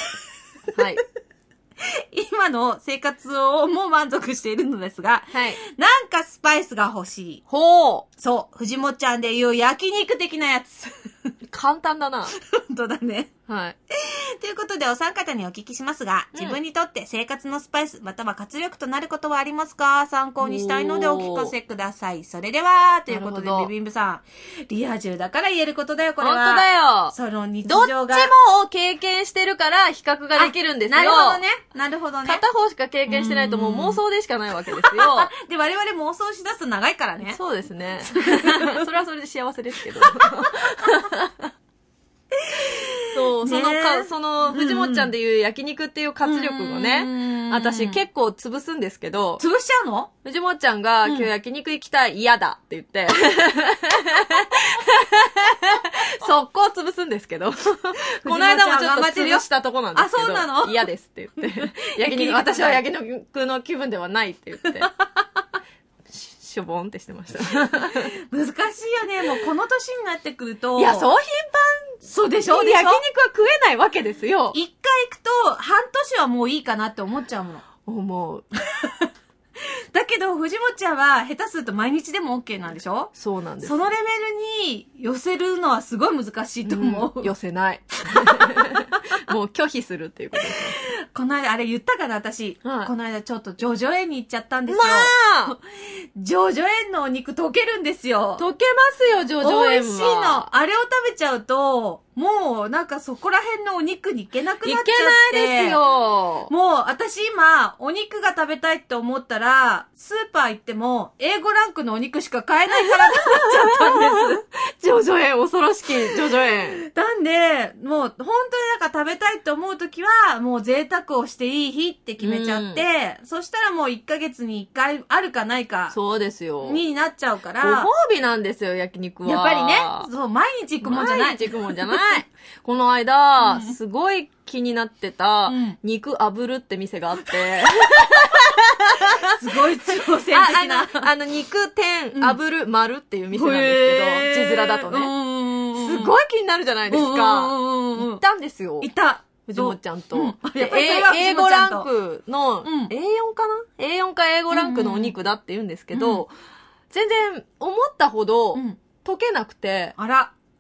今の生活をも満足しているのですが、なんかスパイスが欲しい。 ほう。 そう、藤もちゃんで言う焼肉的なやつ。 簡単だな。 本当だね。 はい。 ということでお三方にお聞きしますが、自分にとって生活のスパイスまたは活力となることはありますか？参考にしたいのでお聞かせください。それでは、ということでビビンブさん、リア充だから言えることだよ、これは。 本当だよ。 その日常が。 どっちも経験してるから比較ができるんですよ。 なるほどね。なるほどね。 片方しか経験してないともう妄想でしかないわけですよ。 で、我々妄想しだすと長いからね。 そうですね。それはそれで幸せですけど。そう、その、藤本ちゃんでいう焼肉っていう活力をね、私結構潰すんですけど。 潰しちゃうの？ 藤本ちゃんが、今日焼肉行きたい、嫌だって言って。速攻潰すんですけど。この間もちょっと潰したとこなんですけど。 あ、そうなの？ 嫌ですって言って。私は焼肉の気分ではないって言って。しょぼんってしてました。 難しいよね。もうこの年になってくると。 いや、そう頻繁。 そうでしょ？ 焼肉は食えないわけですよ。 一回行くと、半年はもういいかなって思っちゃうもの。 思う。 だけど、藤本ちゃんは下手すると毎日でも OK なんでしょ？ そうなんです。 そのレベルに寄せるのはすごい難しいと思う。 寄せない。もう拒否するっていうことです。 この間、あれ言ったかな私。この間ちょっとジョジョ園に行っちゃったんですよ。 まあジョジョ園のお肉溶けるんですよ。 溶けますよ、ジョジョ園は。 美味しいの。あれを食べちゃうと、もうなんかそこら辺のお肉に行けなくなっちゃって。 いけないですよ。 もう私今、お肉が食べたいって思ったら、スーパー行っても、A5 ランクのお肉しか買えないからなっちゃったんです。 ジョジョ園、恐ろしきジョジョ園。 なんで、もう本当になんか食べたいって思うときは、もう贅沢をしていい日って決めちゃって、そしたらもう1ヶ月に1回あるかないか。 そうですよ。 になっちゃうから。 ご褒美なんですよ、焼肉は。 やっぱりね、そう、毎日行くもんじゃない。 毎日行くもんじゃない。この間、すごい気になってた、肉炙るって店があって。 すごい挑戦的な。 肉天炙る丸っていう店なんですけど、字面だとね。すごい気になるじゃないですか。行ったんですよ。 行った。 藤本ちゃんと。A5 ランクの、A4 かな ?A4 か A5 ランクのお肉だって言うんですけど、全然思ったほど溶けなくて、 あら。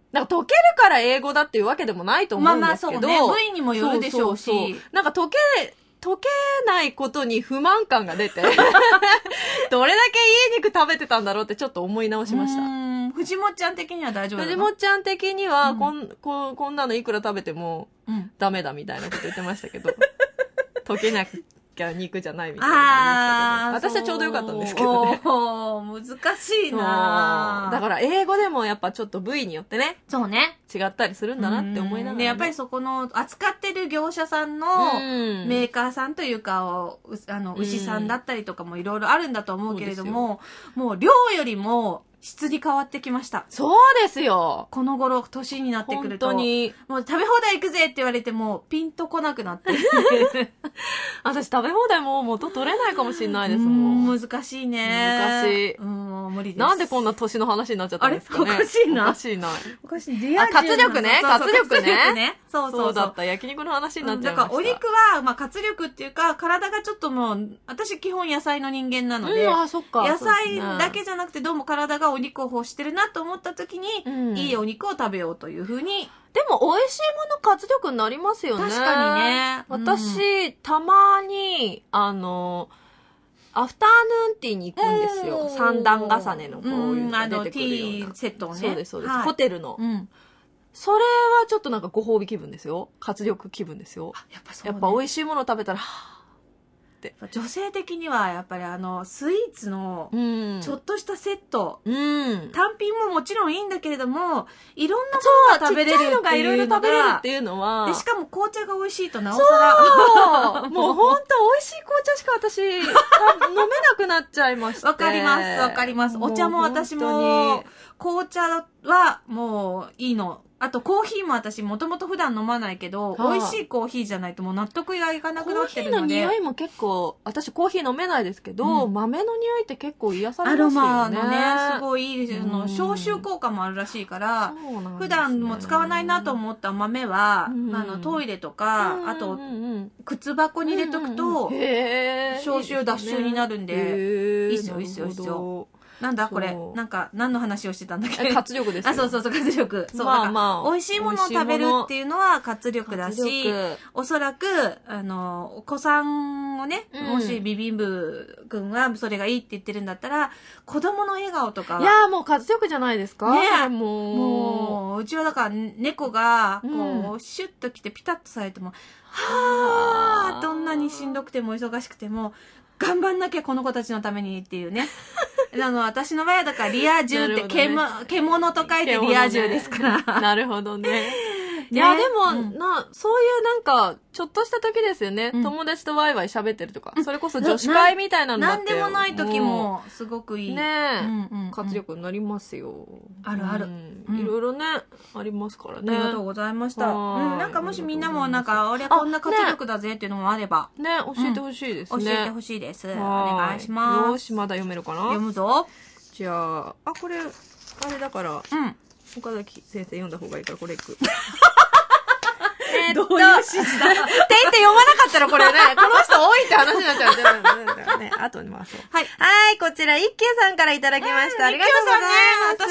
なんか溶けるから英語だっていうわけでもないと思うんですけど。 まあそうね。部位にもよるでしょうし。そうなんか溶けないことに不満感が出て、どれだけいい肉食べてたんだろうってちょっと思い直しました。 藤もっちゃん的には大丈夫だな。 藤もっちゃん的には、こんなのいくら食べてもダメだみたいなこと言ってましたけど、溶けなきゃ肉じゃないみたいな私はちょうどよかったんですけどね。 難しいなだから英語でもやっぱちょっと部位によってね。 そうね。 違ったりするんだなって思いながら、ね。 やっぱりそこの扱ってる業者さんのメーカーさんというか、牛さんだったりとかもいろいろあるんだと思うけれども、もう量よりも、質に変わってきました。 そうですよ。 この頃、年になってくると。 本当に。 もう食べ放題行くぜって言われても、ピンとこなくなって。 私食べ放題も元取れないかもしれないですもん。 難しいね。 難しい。 無理です。 なんでこんな年の話になっちゃったんですかね。 おかしいな。 おかしいな。 おかしい。リア充。 活力ね。活力ね。 そうだった。焼肉の話になっちゃいました。 だからお肉は、まあ活力っていうか、体がちょっともう、私基本野菜の人間なので、 そっか。 野菜だけじゃなくてどうも体がお肉を欲してるなと思った時に、いいお肉を食べようというふうに。 でも美味しいもの活力になりますよね。 確かにね。 私、たまに、アフターヌーンティーに行くんですよ。三段重ねのこういうの出てくるような。 ティーセットをね。 そうです、そうです。ホテルの。それはちょっとなんかご褒美気分ですよ。活力気分ですよ。やっぱ美味しいもの食べたら、 女性的にはやっぱりスイーツのちょっとしたセット、単品ももちろんいいんだけれども、いろんなものが食べれるっていうのが、 いろいろ食べれるっていうのは、 でしかも紅茶が美味しいとなおさら、 もう本当美味しい紅茶しか私飲めなくなっちゃいました。 わかります。お茶も私も紅茶はもういいの。あとコーヒーも私もともと普段飲まないけど、美味しいコーヒーじゃないともう納得がいかなくなってるので。コーヒーの匂いも結構、私コーヒー飲めないですけど、豆の匂いって結構癒されますよね。 アロマのね、すごいいいですよ。消臭効果もあるらしいから、普段も使わないなと思った豆は、トイレとか、あと、靴箱に入れとくと、消臭脱臭になるんで、いいっすよ。なんだこれ。なんか、何の話をしてたんだっけ。 活力ですよ。 そう、活力。そう、美味しいものを食べるっていうのは活力だし、おそらく、お子さんをね、もしビビンブ君がそれがいいって言ってるんだったら、子供の笑顔とか。 いやもう活力じゃないですか。 ね、もう、うちはだから猫が、こう、シュッと来てピタッとされても、どんなにしんどくても忙しくても、頑張んなきゃこの子たちのためにっていうね。私の場合はだからリア充って獣と書いてリア充ですから。 なるほどね。いや、でも、そういうなんか、ちょっとした時ですよね。友達とワイワイ喋ってるとか。それこそ女子会みたいなのだって。 なんでもない時も、すごくいい。 ね活力になりますよ。 あるある。 いろいろね、ありますからね。 ありがとうございました。なんかもしみんなもなんか、俺こんな活力だぜっていうのもあれば。 ね、教えてほしいですね。 教えてほしいです。お願いします。 よし、まだ読めるかな？ 読むぞ。 じゃあ、これ、あれだから、岡崎先生読んだ方がいいから、これいく。 どういう指示だって言って読まなかったらこれね、この人多いって話になっちゃうね。後に回そう。 はい。 はい、こちら、一休さんからいただきました。ありがとうございます。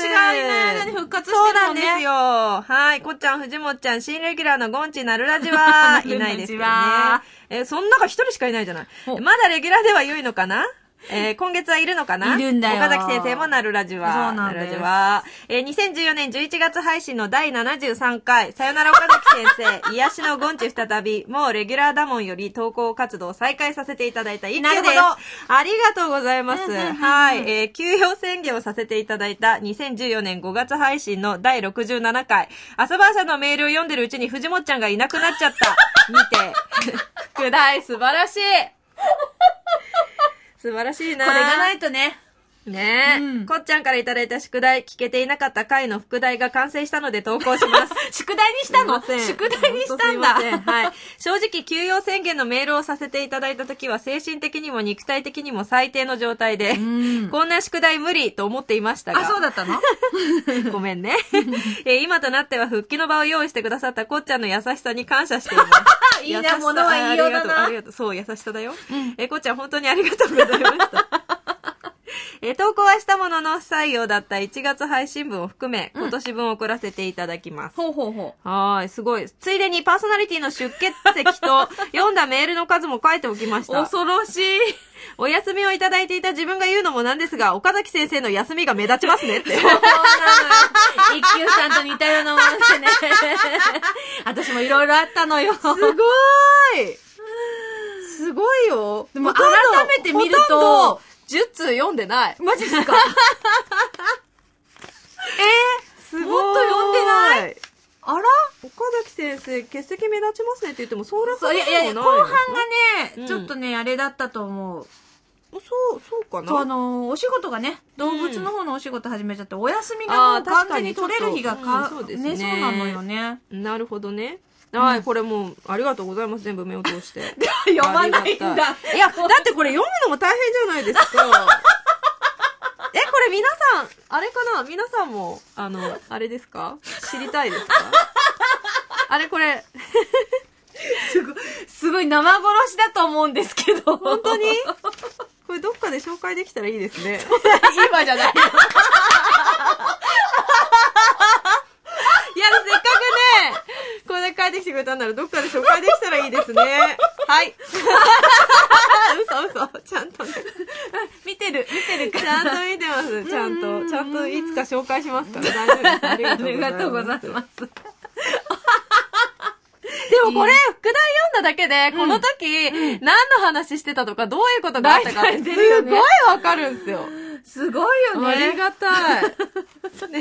私がいない間に復活してるのね。 そうなんですよ。はい、こっちゃん、藤もっちゃん、新レギュラーのゴンチなるラジはいないですよね。そん中一人しかいないじゃない。まだレギュラーでは良いのかな？今月はいるのかな？ いるんだよ。 岡崎先生もなるラジは。 そうなんです。 なるラジは。2014年11月配信の第73回、さよなら岡崎先生、癒しのゴンチ再び、もうレギュラーだもんより投稿活動を再開させていただいた一挙です。ありがとうございます。はい。休養宣言をさせていただいた2014年5月配信の第67回、朝晩さんのメールを読んでるうちに藤もっちゃんがいなくなっちゃった。見て。副題素晴らしい。素晴らしいな。 これがないとね。 ねえ、こっちゃんからいただいた宿題、聞けていなかった回の副題が完成したので投稿します。 宿題にしたの？宿題にしたんだ。 はい。正直、休養宣言のメールをさせていただいたときは、精神的にも肉体的にも最低の状態で、こんな宿題無理と思っていましたが。 あ、そうだったの？ ごめんね。今となっては復帰の場を用意してくださったこっちゃんの優しさに感謝しています。 いいな、物は言いようだな。 ありがとう。そう、優しさだよ。こっちゃん本当にありがとうございました。 投稿はしたものの不採用だった1月配信分を含め、今年分送らせていただきます。 ほうほうほう。 はい、すごい。ついでにパーソナリティの出欠席と読んだメールの数も書いておきました。 恐ろしい。 お休みをいただいていた自分が言うのもなんですが、岡崎先生の休みが目立ちますねって。 そうなのよ。一休さんと似たようなものでね。私もいろいろあったのよ。 すごーい。すごいよ。 でも改めて見ると、 10通読んでない。 マジですか？ すごい。 もっと読んでない。あら？ 岡崎先生、欠席目立ちますねって言っても、それほどでもない。 いや、後半がね、ちょっとね、あれだったと思う。 そうかな。 そう、お仕事がね、動物の方のお仕事始めちゃって、お休みがもう完全に取れる日がそうですね、そうなのよね。 なるほどね。はい、これもう、ありがとうございます。全部目を通して。 読まないんだ。 いや、だってこれ読むのも大変じゃないですか。これ皆さん、あれかな？皆さんも、あれですか？知りたいですか？あれこれ。 すごい生殺しだと思うんですけど。 本当に？これどっかで紹介できたらいいですね。 今じゃない。いや、せっかくね、 これで帰ってきてくれたんならどっかで紹介できたらいいですね。はい。嘘。ちゃんとね。 見てるから。 ちゃんと見てます。ちゃんといつか紹介しますから大丈夫です。 ありがとうございます。 でもこれ、副題読んだだけで、この時、何の話してたとか、どういうことがあったかって、すごいわかるんですよ。 すごいよね。 ありがたい。ね、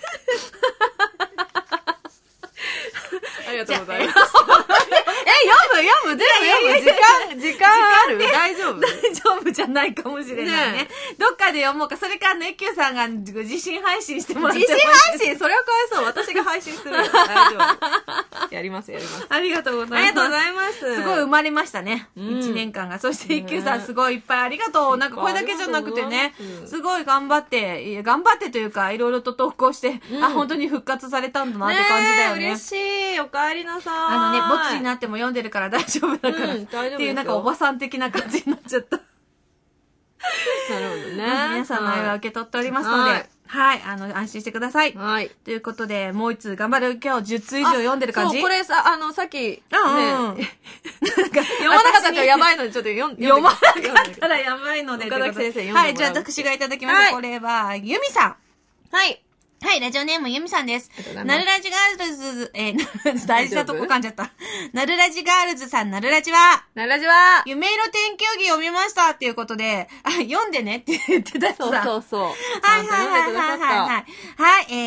ありがとうございます。読む時間ある？大丈夫？ 大丈夫じゃないかもしれないね。どっかで読もうか。それから一休さんが自信配信してもらって。 自信配信？それはかわいそう。私が配信するよ。大丈夫。やります。 ありがとうございます。 ありがとうございます。 すごい生まれましたね。1年間が。そして一休さんすごいいっぱいありがとう。なんかこれだけじゃなくてね、すごい頑張ってというか、いろいろと投稿して、本当に復活されたんだなって感じだよね。 嬉しい。お帰りなさい。 ぼっちになっても読んでるから大丈夫だから。っていうなんかおばさん的な感じになっちゃった。 なるほどね。 皆さんの愛は受け取っておりますので、はい、安心してください。 はい。 ということで、もう一通頑張る。今日10通以上読んでる感じ？ そう、これさ、さっき、ね、 読まなかったらやばいので、ちょっと読まなかったらやばいので。 岡崎先生読んでもらう。 はい、じゃあ私がいただきます。これは、ユミさん。 はい。 はい、ラジオネームユミさんです。ナルラジガールズ、大事なとこ噛んじゃった。ナルラジガールズさん、ナルラジは、夢色天気予報読みましたっていうことで、読んでねって言ってたやつだ。 そう。 はい、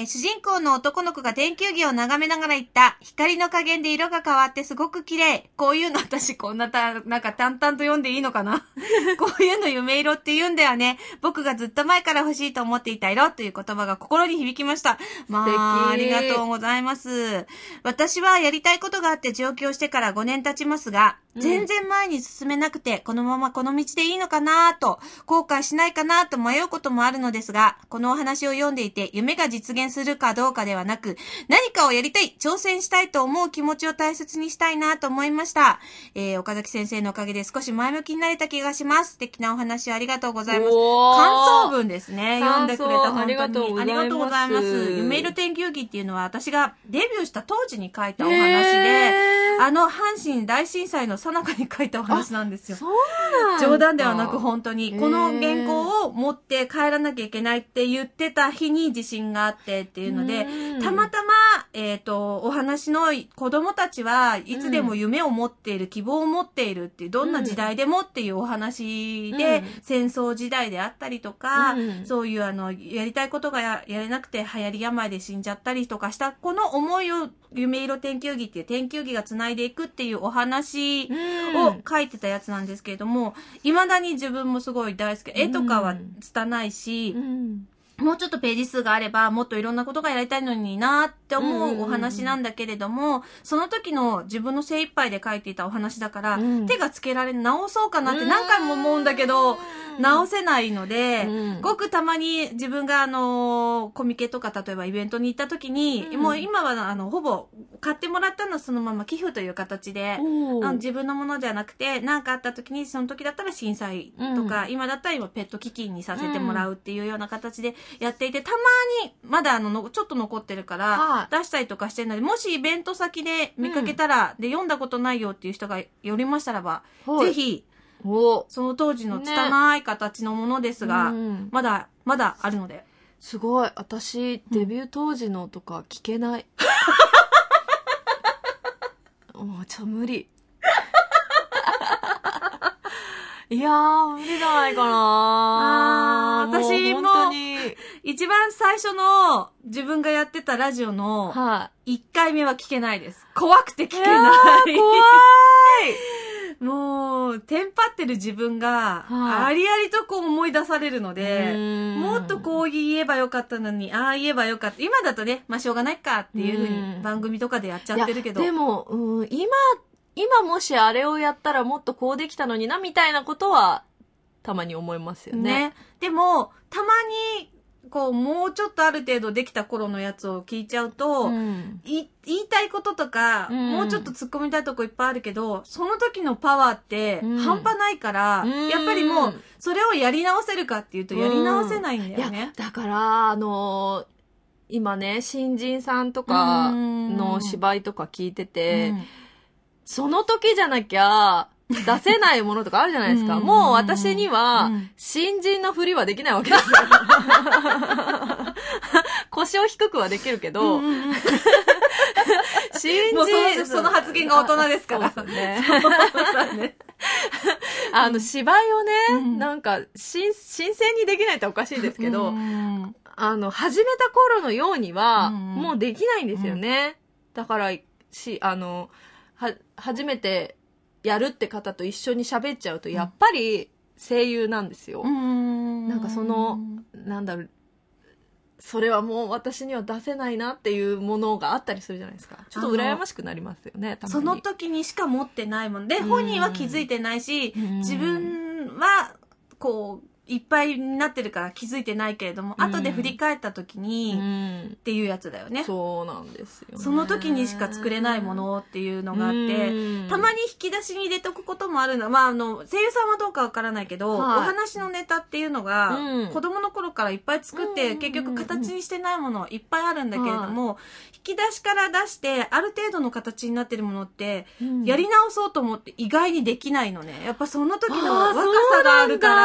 主人公の男の子が天気予報を眺めながら言った、光の加減で色が変わってすごく綺麗。こういうの私こんななんか淡々と読んでいいのかなこういうの夢色って言うんだよね。僕がずっと前から欲しいと思っていた色という言葉が心に響きました。まあ、ありがとうございます。私はやりたいことがあって上京してから5年経ちますが、全然前に進めなくて、このままこの道でいいのかなと、後悔しないかなと迷うこともあるのですが、このお話を読んでいて、夢が実現するかどうかではなく、何かをやりたい、挑戦したいと思う気持ちを大切にしたいなと思いました。岡崎先生のおかげで少し前向きになれた気がします。素敵なお話ありがとうございます。感想文ですね。読んでくれた本当に。ありがとうございます。夢色天気予報っていうのは私がデビューした当時に書いたお話で、阪神大震災の最中に書いたお話なんですよ。 そうなんだ。 冗談ではなく本当に。この原稿を持って帰らなきゃいけないって言ってた日に地震があってっていうので、たまたま、お話の子供たちはいつでも夢を持っている、希望を持っているっていう、どんな時代でもっていうお話で、戦争時代であったりとか、そういうやりたいことがやれなくて流行り病で死んじゃったりとかした、この思いを夢色天気予報っていう天気予報が繋いでいくっていうお話を書いてたやつなんですけれども、未だに自分もすごい大好き。絵とかは拙いし、もうちょっとページ数があればもっといろんなことがやりたいのになっって思うお話なんだけれども、その時の自分の精一杯で書いていたお話だから、手がつけられる、直そうかなって何回も思うんだけど、直せないので、ごくたまに自分がコミケとか例えばイベントに行った時に、もう今はほぼ買ってもらったのはそのまま寄付という形で、自分のものじゃなくて、何かあった時に、その時だったら震災とか、今だったら今ペット基金にさせてもらうっていうような形でやっていて、たまにまだちょっと残ってるから出したりとかしてるので、もしイベント先で見かけたら、で読んだことないよっていう人が寄りましたらば、ぜひその当時の拙い形のものですが、まだあるので。 すごい。私デビュー当時のとか聞けない。もうちょっと無理。いやー、無理じゃないかな。 私も一番最初の自分がやってたラジオの1回目は聞けないです。怖くて聞けない。 怖い。 もう、テンパってる自分が、ありありとこう思い出されるので、もっとこう言えばよかったのに、ああ言えばよかった。今だとね、まあしょうがないかっていう風に番組とかでやっちゃってるけど。 でも、今もしあれをやったらもっとこうできたのにな、みたいなことは、たまに思いますよね。 でも、たまに、こう、もうちょっとある程度できた頃のやつを聞いちゃうと、言いたいこととか、もうちょっと突っ込みたいとこいっぱいあるけど、その時のパワーって半端ないから、やっぱりもう、それをやり直せるかっていうと、やり直せないんだよね。 だから、今ね、新人さんとかの芝居とか聞いてて、その時じゃなきゃ、出せないものとかあるじゃないですか。もう私には、新人のふりはできないわけですよ。腰を低くはできるけど、新人、 その発言が大人ですから。 そうですね。芝居をね、なんか、新鮮にできないっておかしいですけど、始めた頃のようには、もうできないんですよね。だから、初めてやるって方と一緒に喋っちゃうと、やっぱり声優なんですよ。なんかなんだろう、それはもう私には出せないなっていうものがあったりするじゃないですか。ちょっと羨ましくなりますよね、たまに。 その時にしか持ってないもんで、本人は気づいてないし、自分は、こう、いっぱいになってるから気づいてないけれども、後で振り返った時に、っていうやつだよね。 そうなんですよね。 その時にしか作れないものっていうのがあって、たまに引き出しに入れとくこともあるの。まあ、声優さんはどうかわからないけど、お話のネタっていうのが、子供の頃からいっぱい作って、結局形にしてないものいっぱいあるんだけれども、引き出しから出して、ある程度の形になってるものって、やり直そうと思って意外にできないのね。やっぱその時の若さがあるから、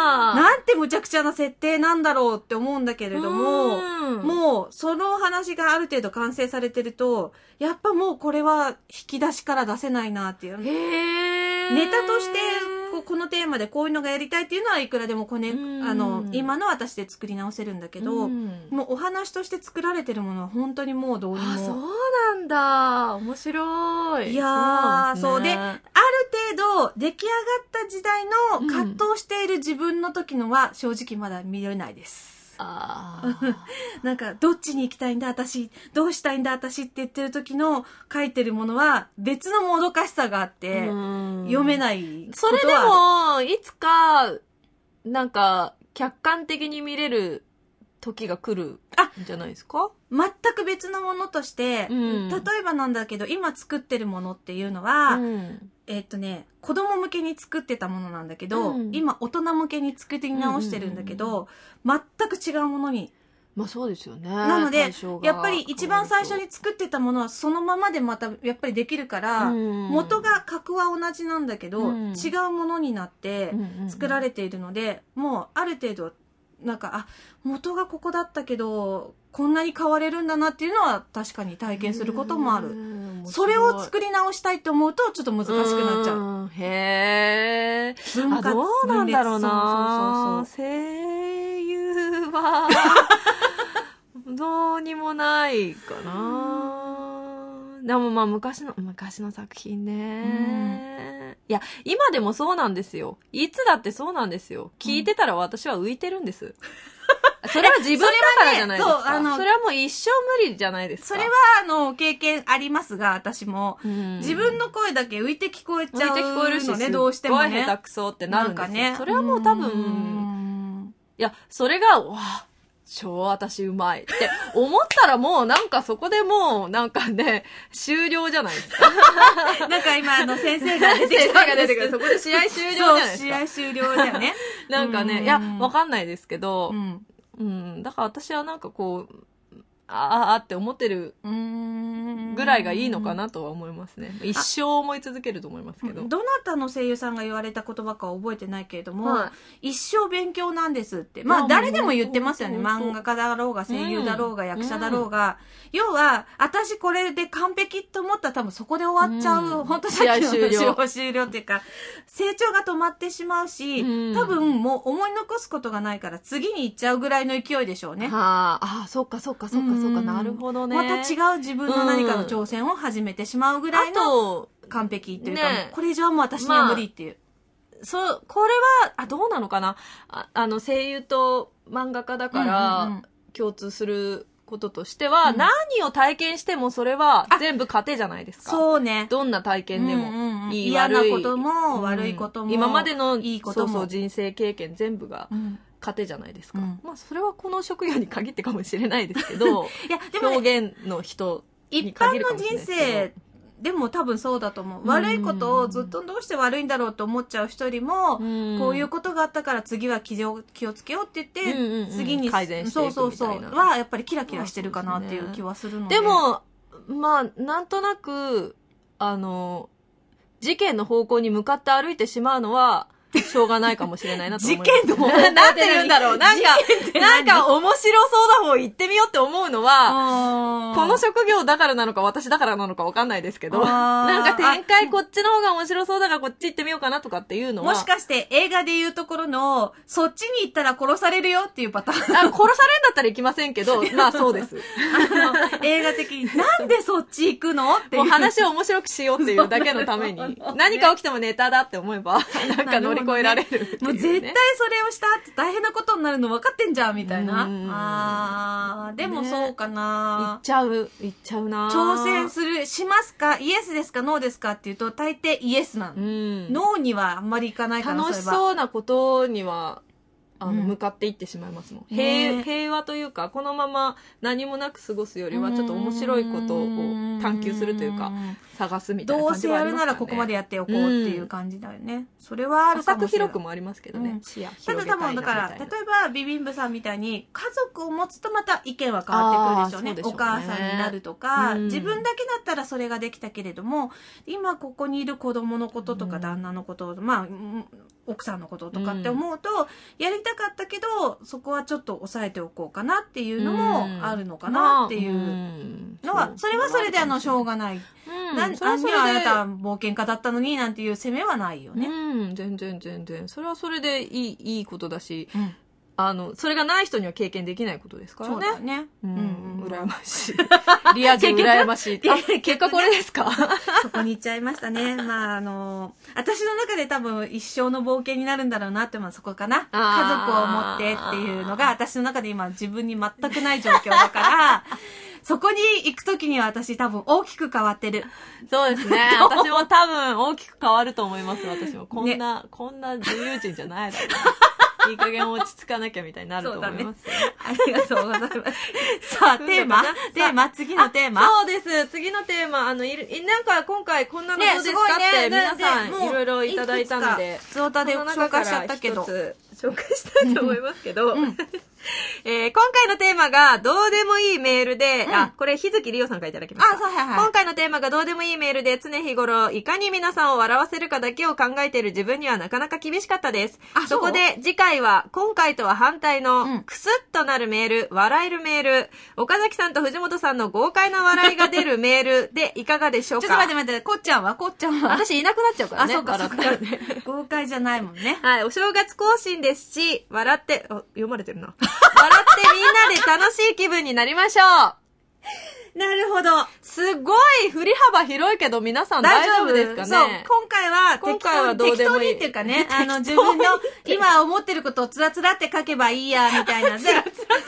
なんて無茶苦茶な設定なんだろうって思うんだけれども、もうその話がある程度完成されてると、やっぱもうこれは引き出しから出せないなっていう。ネタとしてこのテーマでこういうのがやりたいっていうのはいくらでも今の私で作り直せるんだけど、もうお話として作られてるものは本当にもうどうにも。 そうなんだ。面白い。 いやー、そうで、ある程度出来上がった時代の葛藤している自分の時のは正直まだ見れないです。なんか、どっちに行きたいんだ私、どうしたいんだ私って言ってる時の書いてるものは別のもどかしさがあって、読めないことは。 それでも、いつか、なんか、客観的に見れる時が来るんじゃないですか？ 全く別のものとして、例えばなんだけど、今作ってるものっていうのは、子供向けに作ってたものなんだけど、今大人向けに作り直してるんだけど、全く違うものに。 まあそうですよね。 なので、やっぱり一番最初に作ってたものはそのままでまたやっぱりできるから、元が格は同じなんだけど、違うものになって作られているので、もうある程度、なんか、元がここだったけど、こんなに変われるんだなっていうのは確かに体験することもある。それを作り直したいと思うとちょっと難しくなっちゃう。 へー。どうなんだろうな。声優は、どうにもないかな。でもまあ昔の作品ね。いや、今でもそうなんですよ。いつだってそうなんですよ。聞いてたら私は浮いてるんです。 それは自分だからじゃないですか。それはもう一生無理じゃないですか。 それは、経験ありますが、私も。自分の声だけ浮いて聞こえちゃうのね。浮いて聞こえるし、どうしてもね。 すごい下手くそってなるんですよ。ね。それはもう多分、いや、それが、超私うまいって思ったらもうなんかそこでもうなんかね、終了じゃないですか。 なんか今先生が出てきた。先生が出てくる。 そこで試合終了じゃないですか。 試合終了だよね。 なんかね、いや、わかんないですけど、だから私はなんかこう、って思ってるぐらいがいいのかなとは思いますね。一生思い続けると思いますけど。 どなたの声優さんが言われた言葉か覚えてないけれども、一生勉強なんですって。まあ誰でも言ってますよね。漫画家だろうが声優だろうが役者だろうが。要は、私これで完璧と思ったら多分そこで終わっちゃう。本当さっきの試合終了っていうか、成長が止まってしまうし、多分もう思い残すことがないから次に行っちゃうぐらいの勢いでしょうね。 そっか。なるほどね。 また違う自分の何かの挑戦を始めてしまうぐらいの完璧っていうか、これ以上はもう私には無理っていう。 これは、どうなのかな。声優と漫画家だから、共通することとしては、何を体験してもそれは全部糧じゃないですか。 そうね。 どんな体験でも。 嫌なことも悪いことも。 今までのいいことも。人生経験全部が。糧じゃないですか。まあそれはこの職業に限ってかもしれないですけど、いやでも、表現の人に限るかもしれないですけど。 一般の人生でも多分そうだと思う。悪いことをずっとどうして悪いんだろうと思っちゃう人よりも、こういうことがあったから次は気をつけようって言って、次に改善していくみたいな。 そうはやっぱりキラキラしてるかなっていう気はするので。 でも、まあなんとなく事件の方向に向かって歩いてしまうのはしょうがないかもしれないなと思います。 事件のなんて言うんだろう。なんか面白そうな方行ってみようって思うのは、この職業だからなのか私だからなのかわかんないですけど、なんか展開こっちの方が面白そうだからこっち行ってみようかなとかっていうのは。 もしかして映画で言うところの、そっちに行ったら殺されるよっていうパターン。 殺されんだったら行きませんけど、まあそうです。 映画的に、なんでそっち行くのっていう。 もう話を面白くしようっていうだけのために、何か起きてもネタだって思えば、なんか乗り越えられる。 もう絶対それをしたって大変なことになるの分かってんじゃんみたいな。でもそうかな。 行っちゃうな。 挑戦しますかイエスですかノーですかって言うと大抵イエスなの。ノーにはあんまりいかないかな。 楽しそうなことには向かっていってしまいますもん。平和というか、このまま何もなく過ごすよりは、ちょっと面白いことを探求するというか、探すみたいな感じはありますかね。どうせやるならここまでやっておこうっていう感じだよね。それはあるかもしれない。 浅く広くもありますけどね。 ただ多分だから、例えばビビンブさんみたいに家族を持つとまた意見は変わってくるでしょうね。お母さんになるとか、自分だけだったらそれができたけれども、今ここにいる子供のこととか旦那のこと、まあ、奥さんのこととかって思うと、やりたかったけど、そこはちょっと抑えておこうかなっていうのもあるのかなっていうのは、それはそれでしょうがない。何にあなた冒険家だったのになんていう責めはないよね。 全然。それはそれでいいことだし、それがない人には経験できないことですからね。 そうだね。 羨ましい。リア充羨ましい。結果これですか？ そこに行っちゃいましたね。まあ私の中で多分一生の冒険になるんだろうなってそこかな。家族を持ってっていうのが私の中で今自分に全くない状況だから、そこに行くときには私多分大きく変わってる。 そうですね。私も多分大きく変わると思います。私も。こんな自由人じゃないだろうな。いい加減落ち着かなきゃみたいになると思います。 ありがとうございます。さあ、次のテーマそうです。次のテーマ、なんか今回こんなのどうですかって皆さんいろいろいただいたので、 ツオタで紹介しちゃったけど。 紹介したいと思いますけど、今回のテーマがどうでもいいメールで、これ日月りおさんからいただきました。今回のテーマがどうでもいいメールで常日頃いかに皆さんを笑わせるかだけを考えている自分にはなかなか厳しかったです。そこで次回は今回とは反対のクスッとなるメール、笑えるメール、岡崎さんと藤本さんの豪快な笑いが出るメールでいかがでしょうか。 ちょっと待って、こっちゃんは私いなくなっちゃうからね。 そうか。豪快じゃないもんね。 はい、お正月更新ですし、笑って、読まれてるな。笑ってみんなで楽しい気分になりましょう。 なるほど。 すごい振り幅広いけど皆さん大丈夫ですかね。そう。 今回はどうでもいいっていうかね、自分の今思ってることをつらつらって書けばいいや、みたいな。で、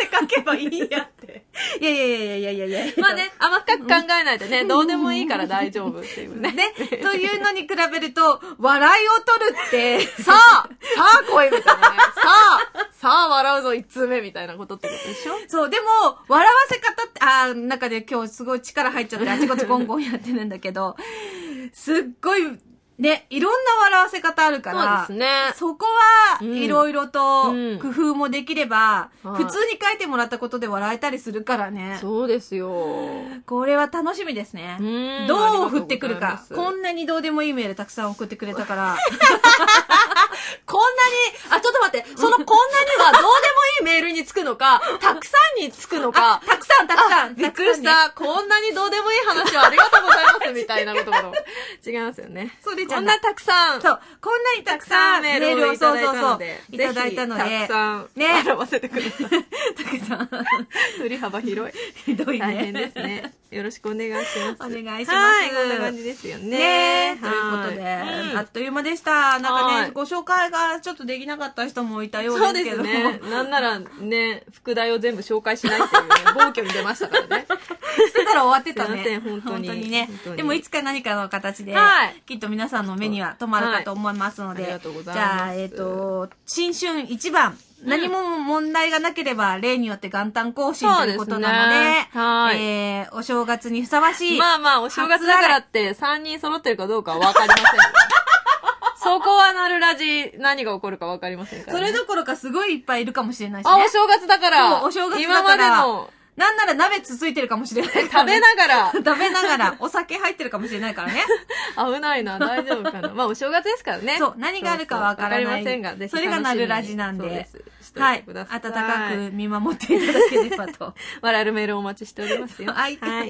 まあね、あんま深く考えないでね、どうでもいいから大丈夫っていうね。 というのに比べると、笑いを取るって、 さあ声みたいなね。さあ笑うぞ、一通目みたいなことってことでしょ？ そう、でも、笑わせ方って、中で今日すごい力入っちゃって、あちこちゴンゴンやってるんだけど、すっごい、ね、いろんな笑わせ方あるから、 そうですね。 そこはいろいろと工夫もできれば、普通に書いてもらったことで笑えたりするからね。 そうですよ。これは楽しみですね。どう振ってくるか。こんなにどうでもいいメールたくさん送ってくれたから。 こんなに、ちょっと待って、そのこんなにはどうでもいいメールにつくのか、たくさんにつくのか。 たくさん。 びっくりした。こんなにどうでもいい話をありがとうございますみたいなことも。違いますよね。 それこんなたくさん。 そう。こんなにたくさんメールをいただいたので。 いただいたので。たくさん。ね。笑わせてください。 たくさん。 振り幅広い。 ひどいね。 大変ですね。よろしくお願いします。 お願いします。 はい。こんな感じですよね。 ということで、あっという間でした。なんかね、ご紹介がちょっとできなかった人もいたようですけど。 そうですね。なんならね、副題を全部紹介しないっていうね、暴挙に出ましたからね。 してたら終わってたね。 すいません、本当にね。でもいつか何かの形で、きっと皆さんの目には留まるかと思いますので。ありがとうございます。 じゃあ、新春1番。何も問題がなければ、例によって元旦更新ということなので、お正月にふさわしい。 まあ、お正月だからって3人揃ってるかどうかはわかりません。そこはなるラジ、何が起こるかわかりませんから、 それどころかすごいいっぱいいるかもしれないしね。 お正月だから。 お正月だから。今までの。なんなら鍋つついてるかもしれない、 食べながら。お酒入ってるかもしれないからね。 危ないな、大丈夫かな。まあ、お正月ですからね。 そう、何があるかわからない。 わかりませんが、ぜひ。 それがなるラジなんで。はい。温かく見守っていただければと。 笑えるメールをお待ちしておりますよ。 はい。はい。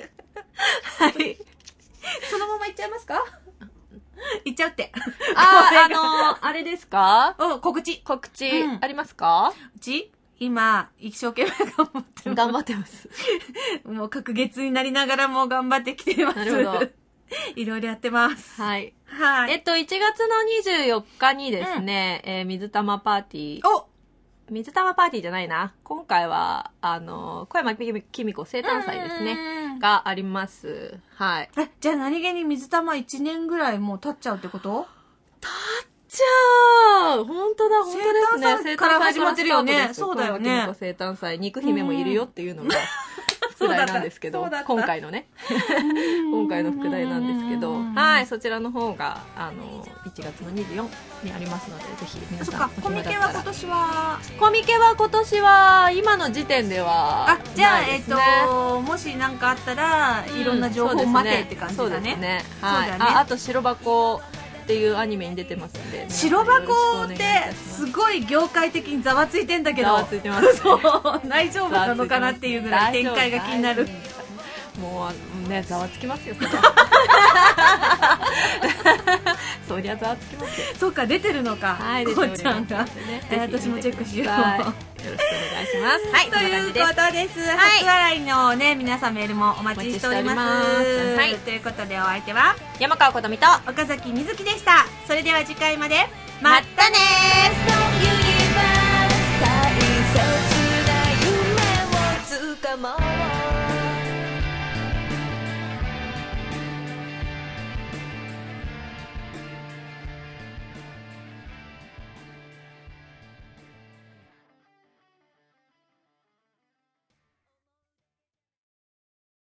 そのままいっちゃいますか？いっちゃうって。 あれですか？ 告知。 ありますか？ 今、一生懸命頑張ってます。 もう隔月になりながらも頑張ってきてます。 なるほど。 いろいろやってます。 はい。はい。1月の24日にですね、水玉パーティー。水玉パーティーじゃないな。今回は、小山きみ子生誕祭ですね。があります。はい。 じゃあ何気に水玉1年ぐらいもう経っちゃうってこと？ 経っちゃう！本当ですね。 生誕祭から始まってるよね。そうだよね。 小山きみ子生誕祭、肉姫もいるよっていうのが、副題なんですけど、今回のね。今回の副題なんですけど、はい、そちらの方が、1月の24にありますので、ぜひ皆さん。 コミケは今年はコミケは今年は、今の時点では、 じゃあ、もし何かあったら、いろんな情報を待てって感じだね。 そうですね。はい。あと、白箱っていうアニメに出てますんで。 白箱ってすごい業界的にざわついてんだけど、 ざわついてます。 そう大丈夫なのかなっていうぐらい展開が気になる。 もうね、ざわつきますよ。そりゃざわつきますよ。 そうか、出てるのか。 はい、出ております。 こうちゃんが。私もチェックしよう。よろしくお願いします。 はい、ということです。初笑いのね、皆さんメールもお待ちしております。はい、ということでお相手は山川琴美と岡崎瑞希でした。それでは次回まで、まったねー。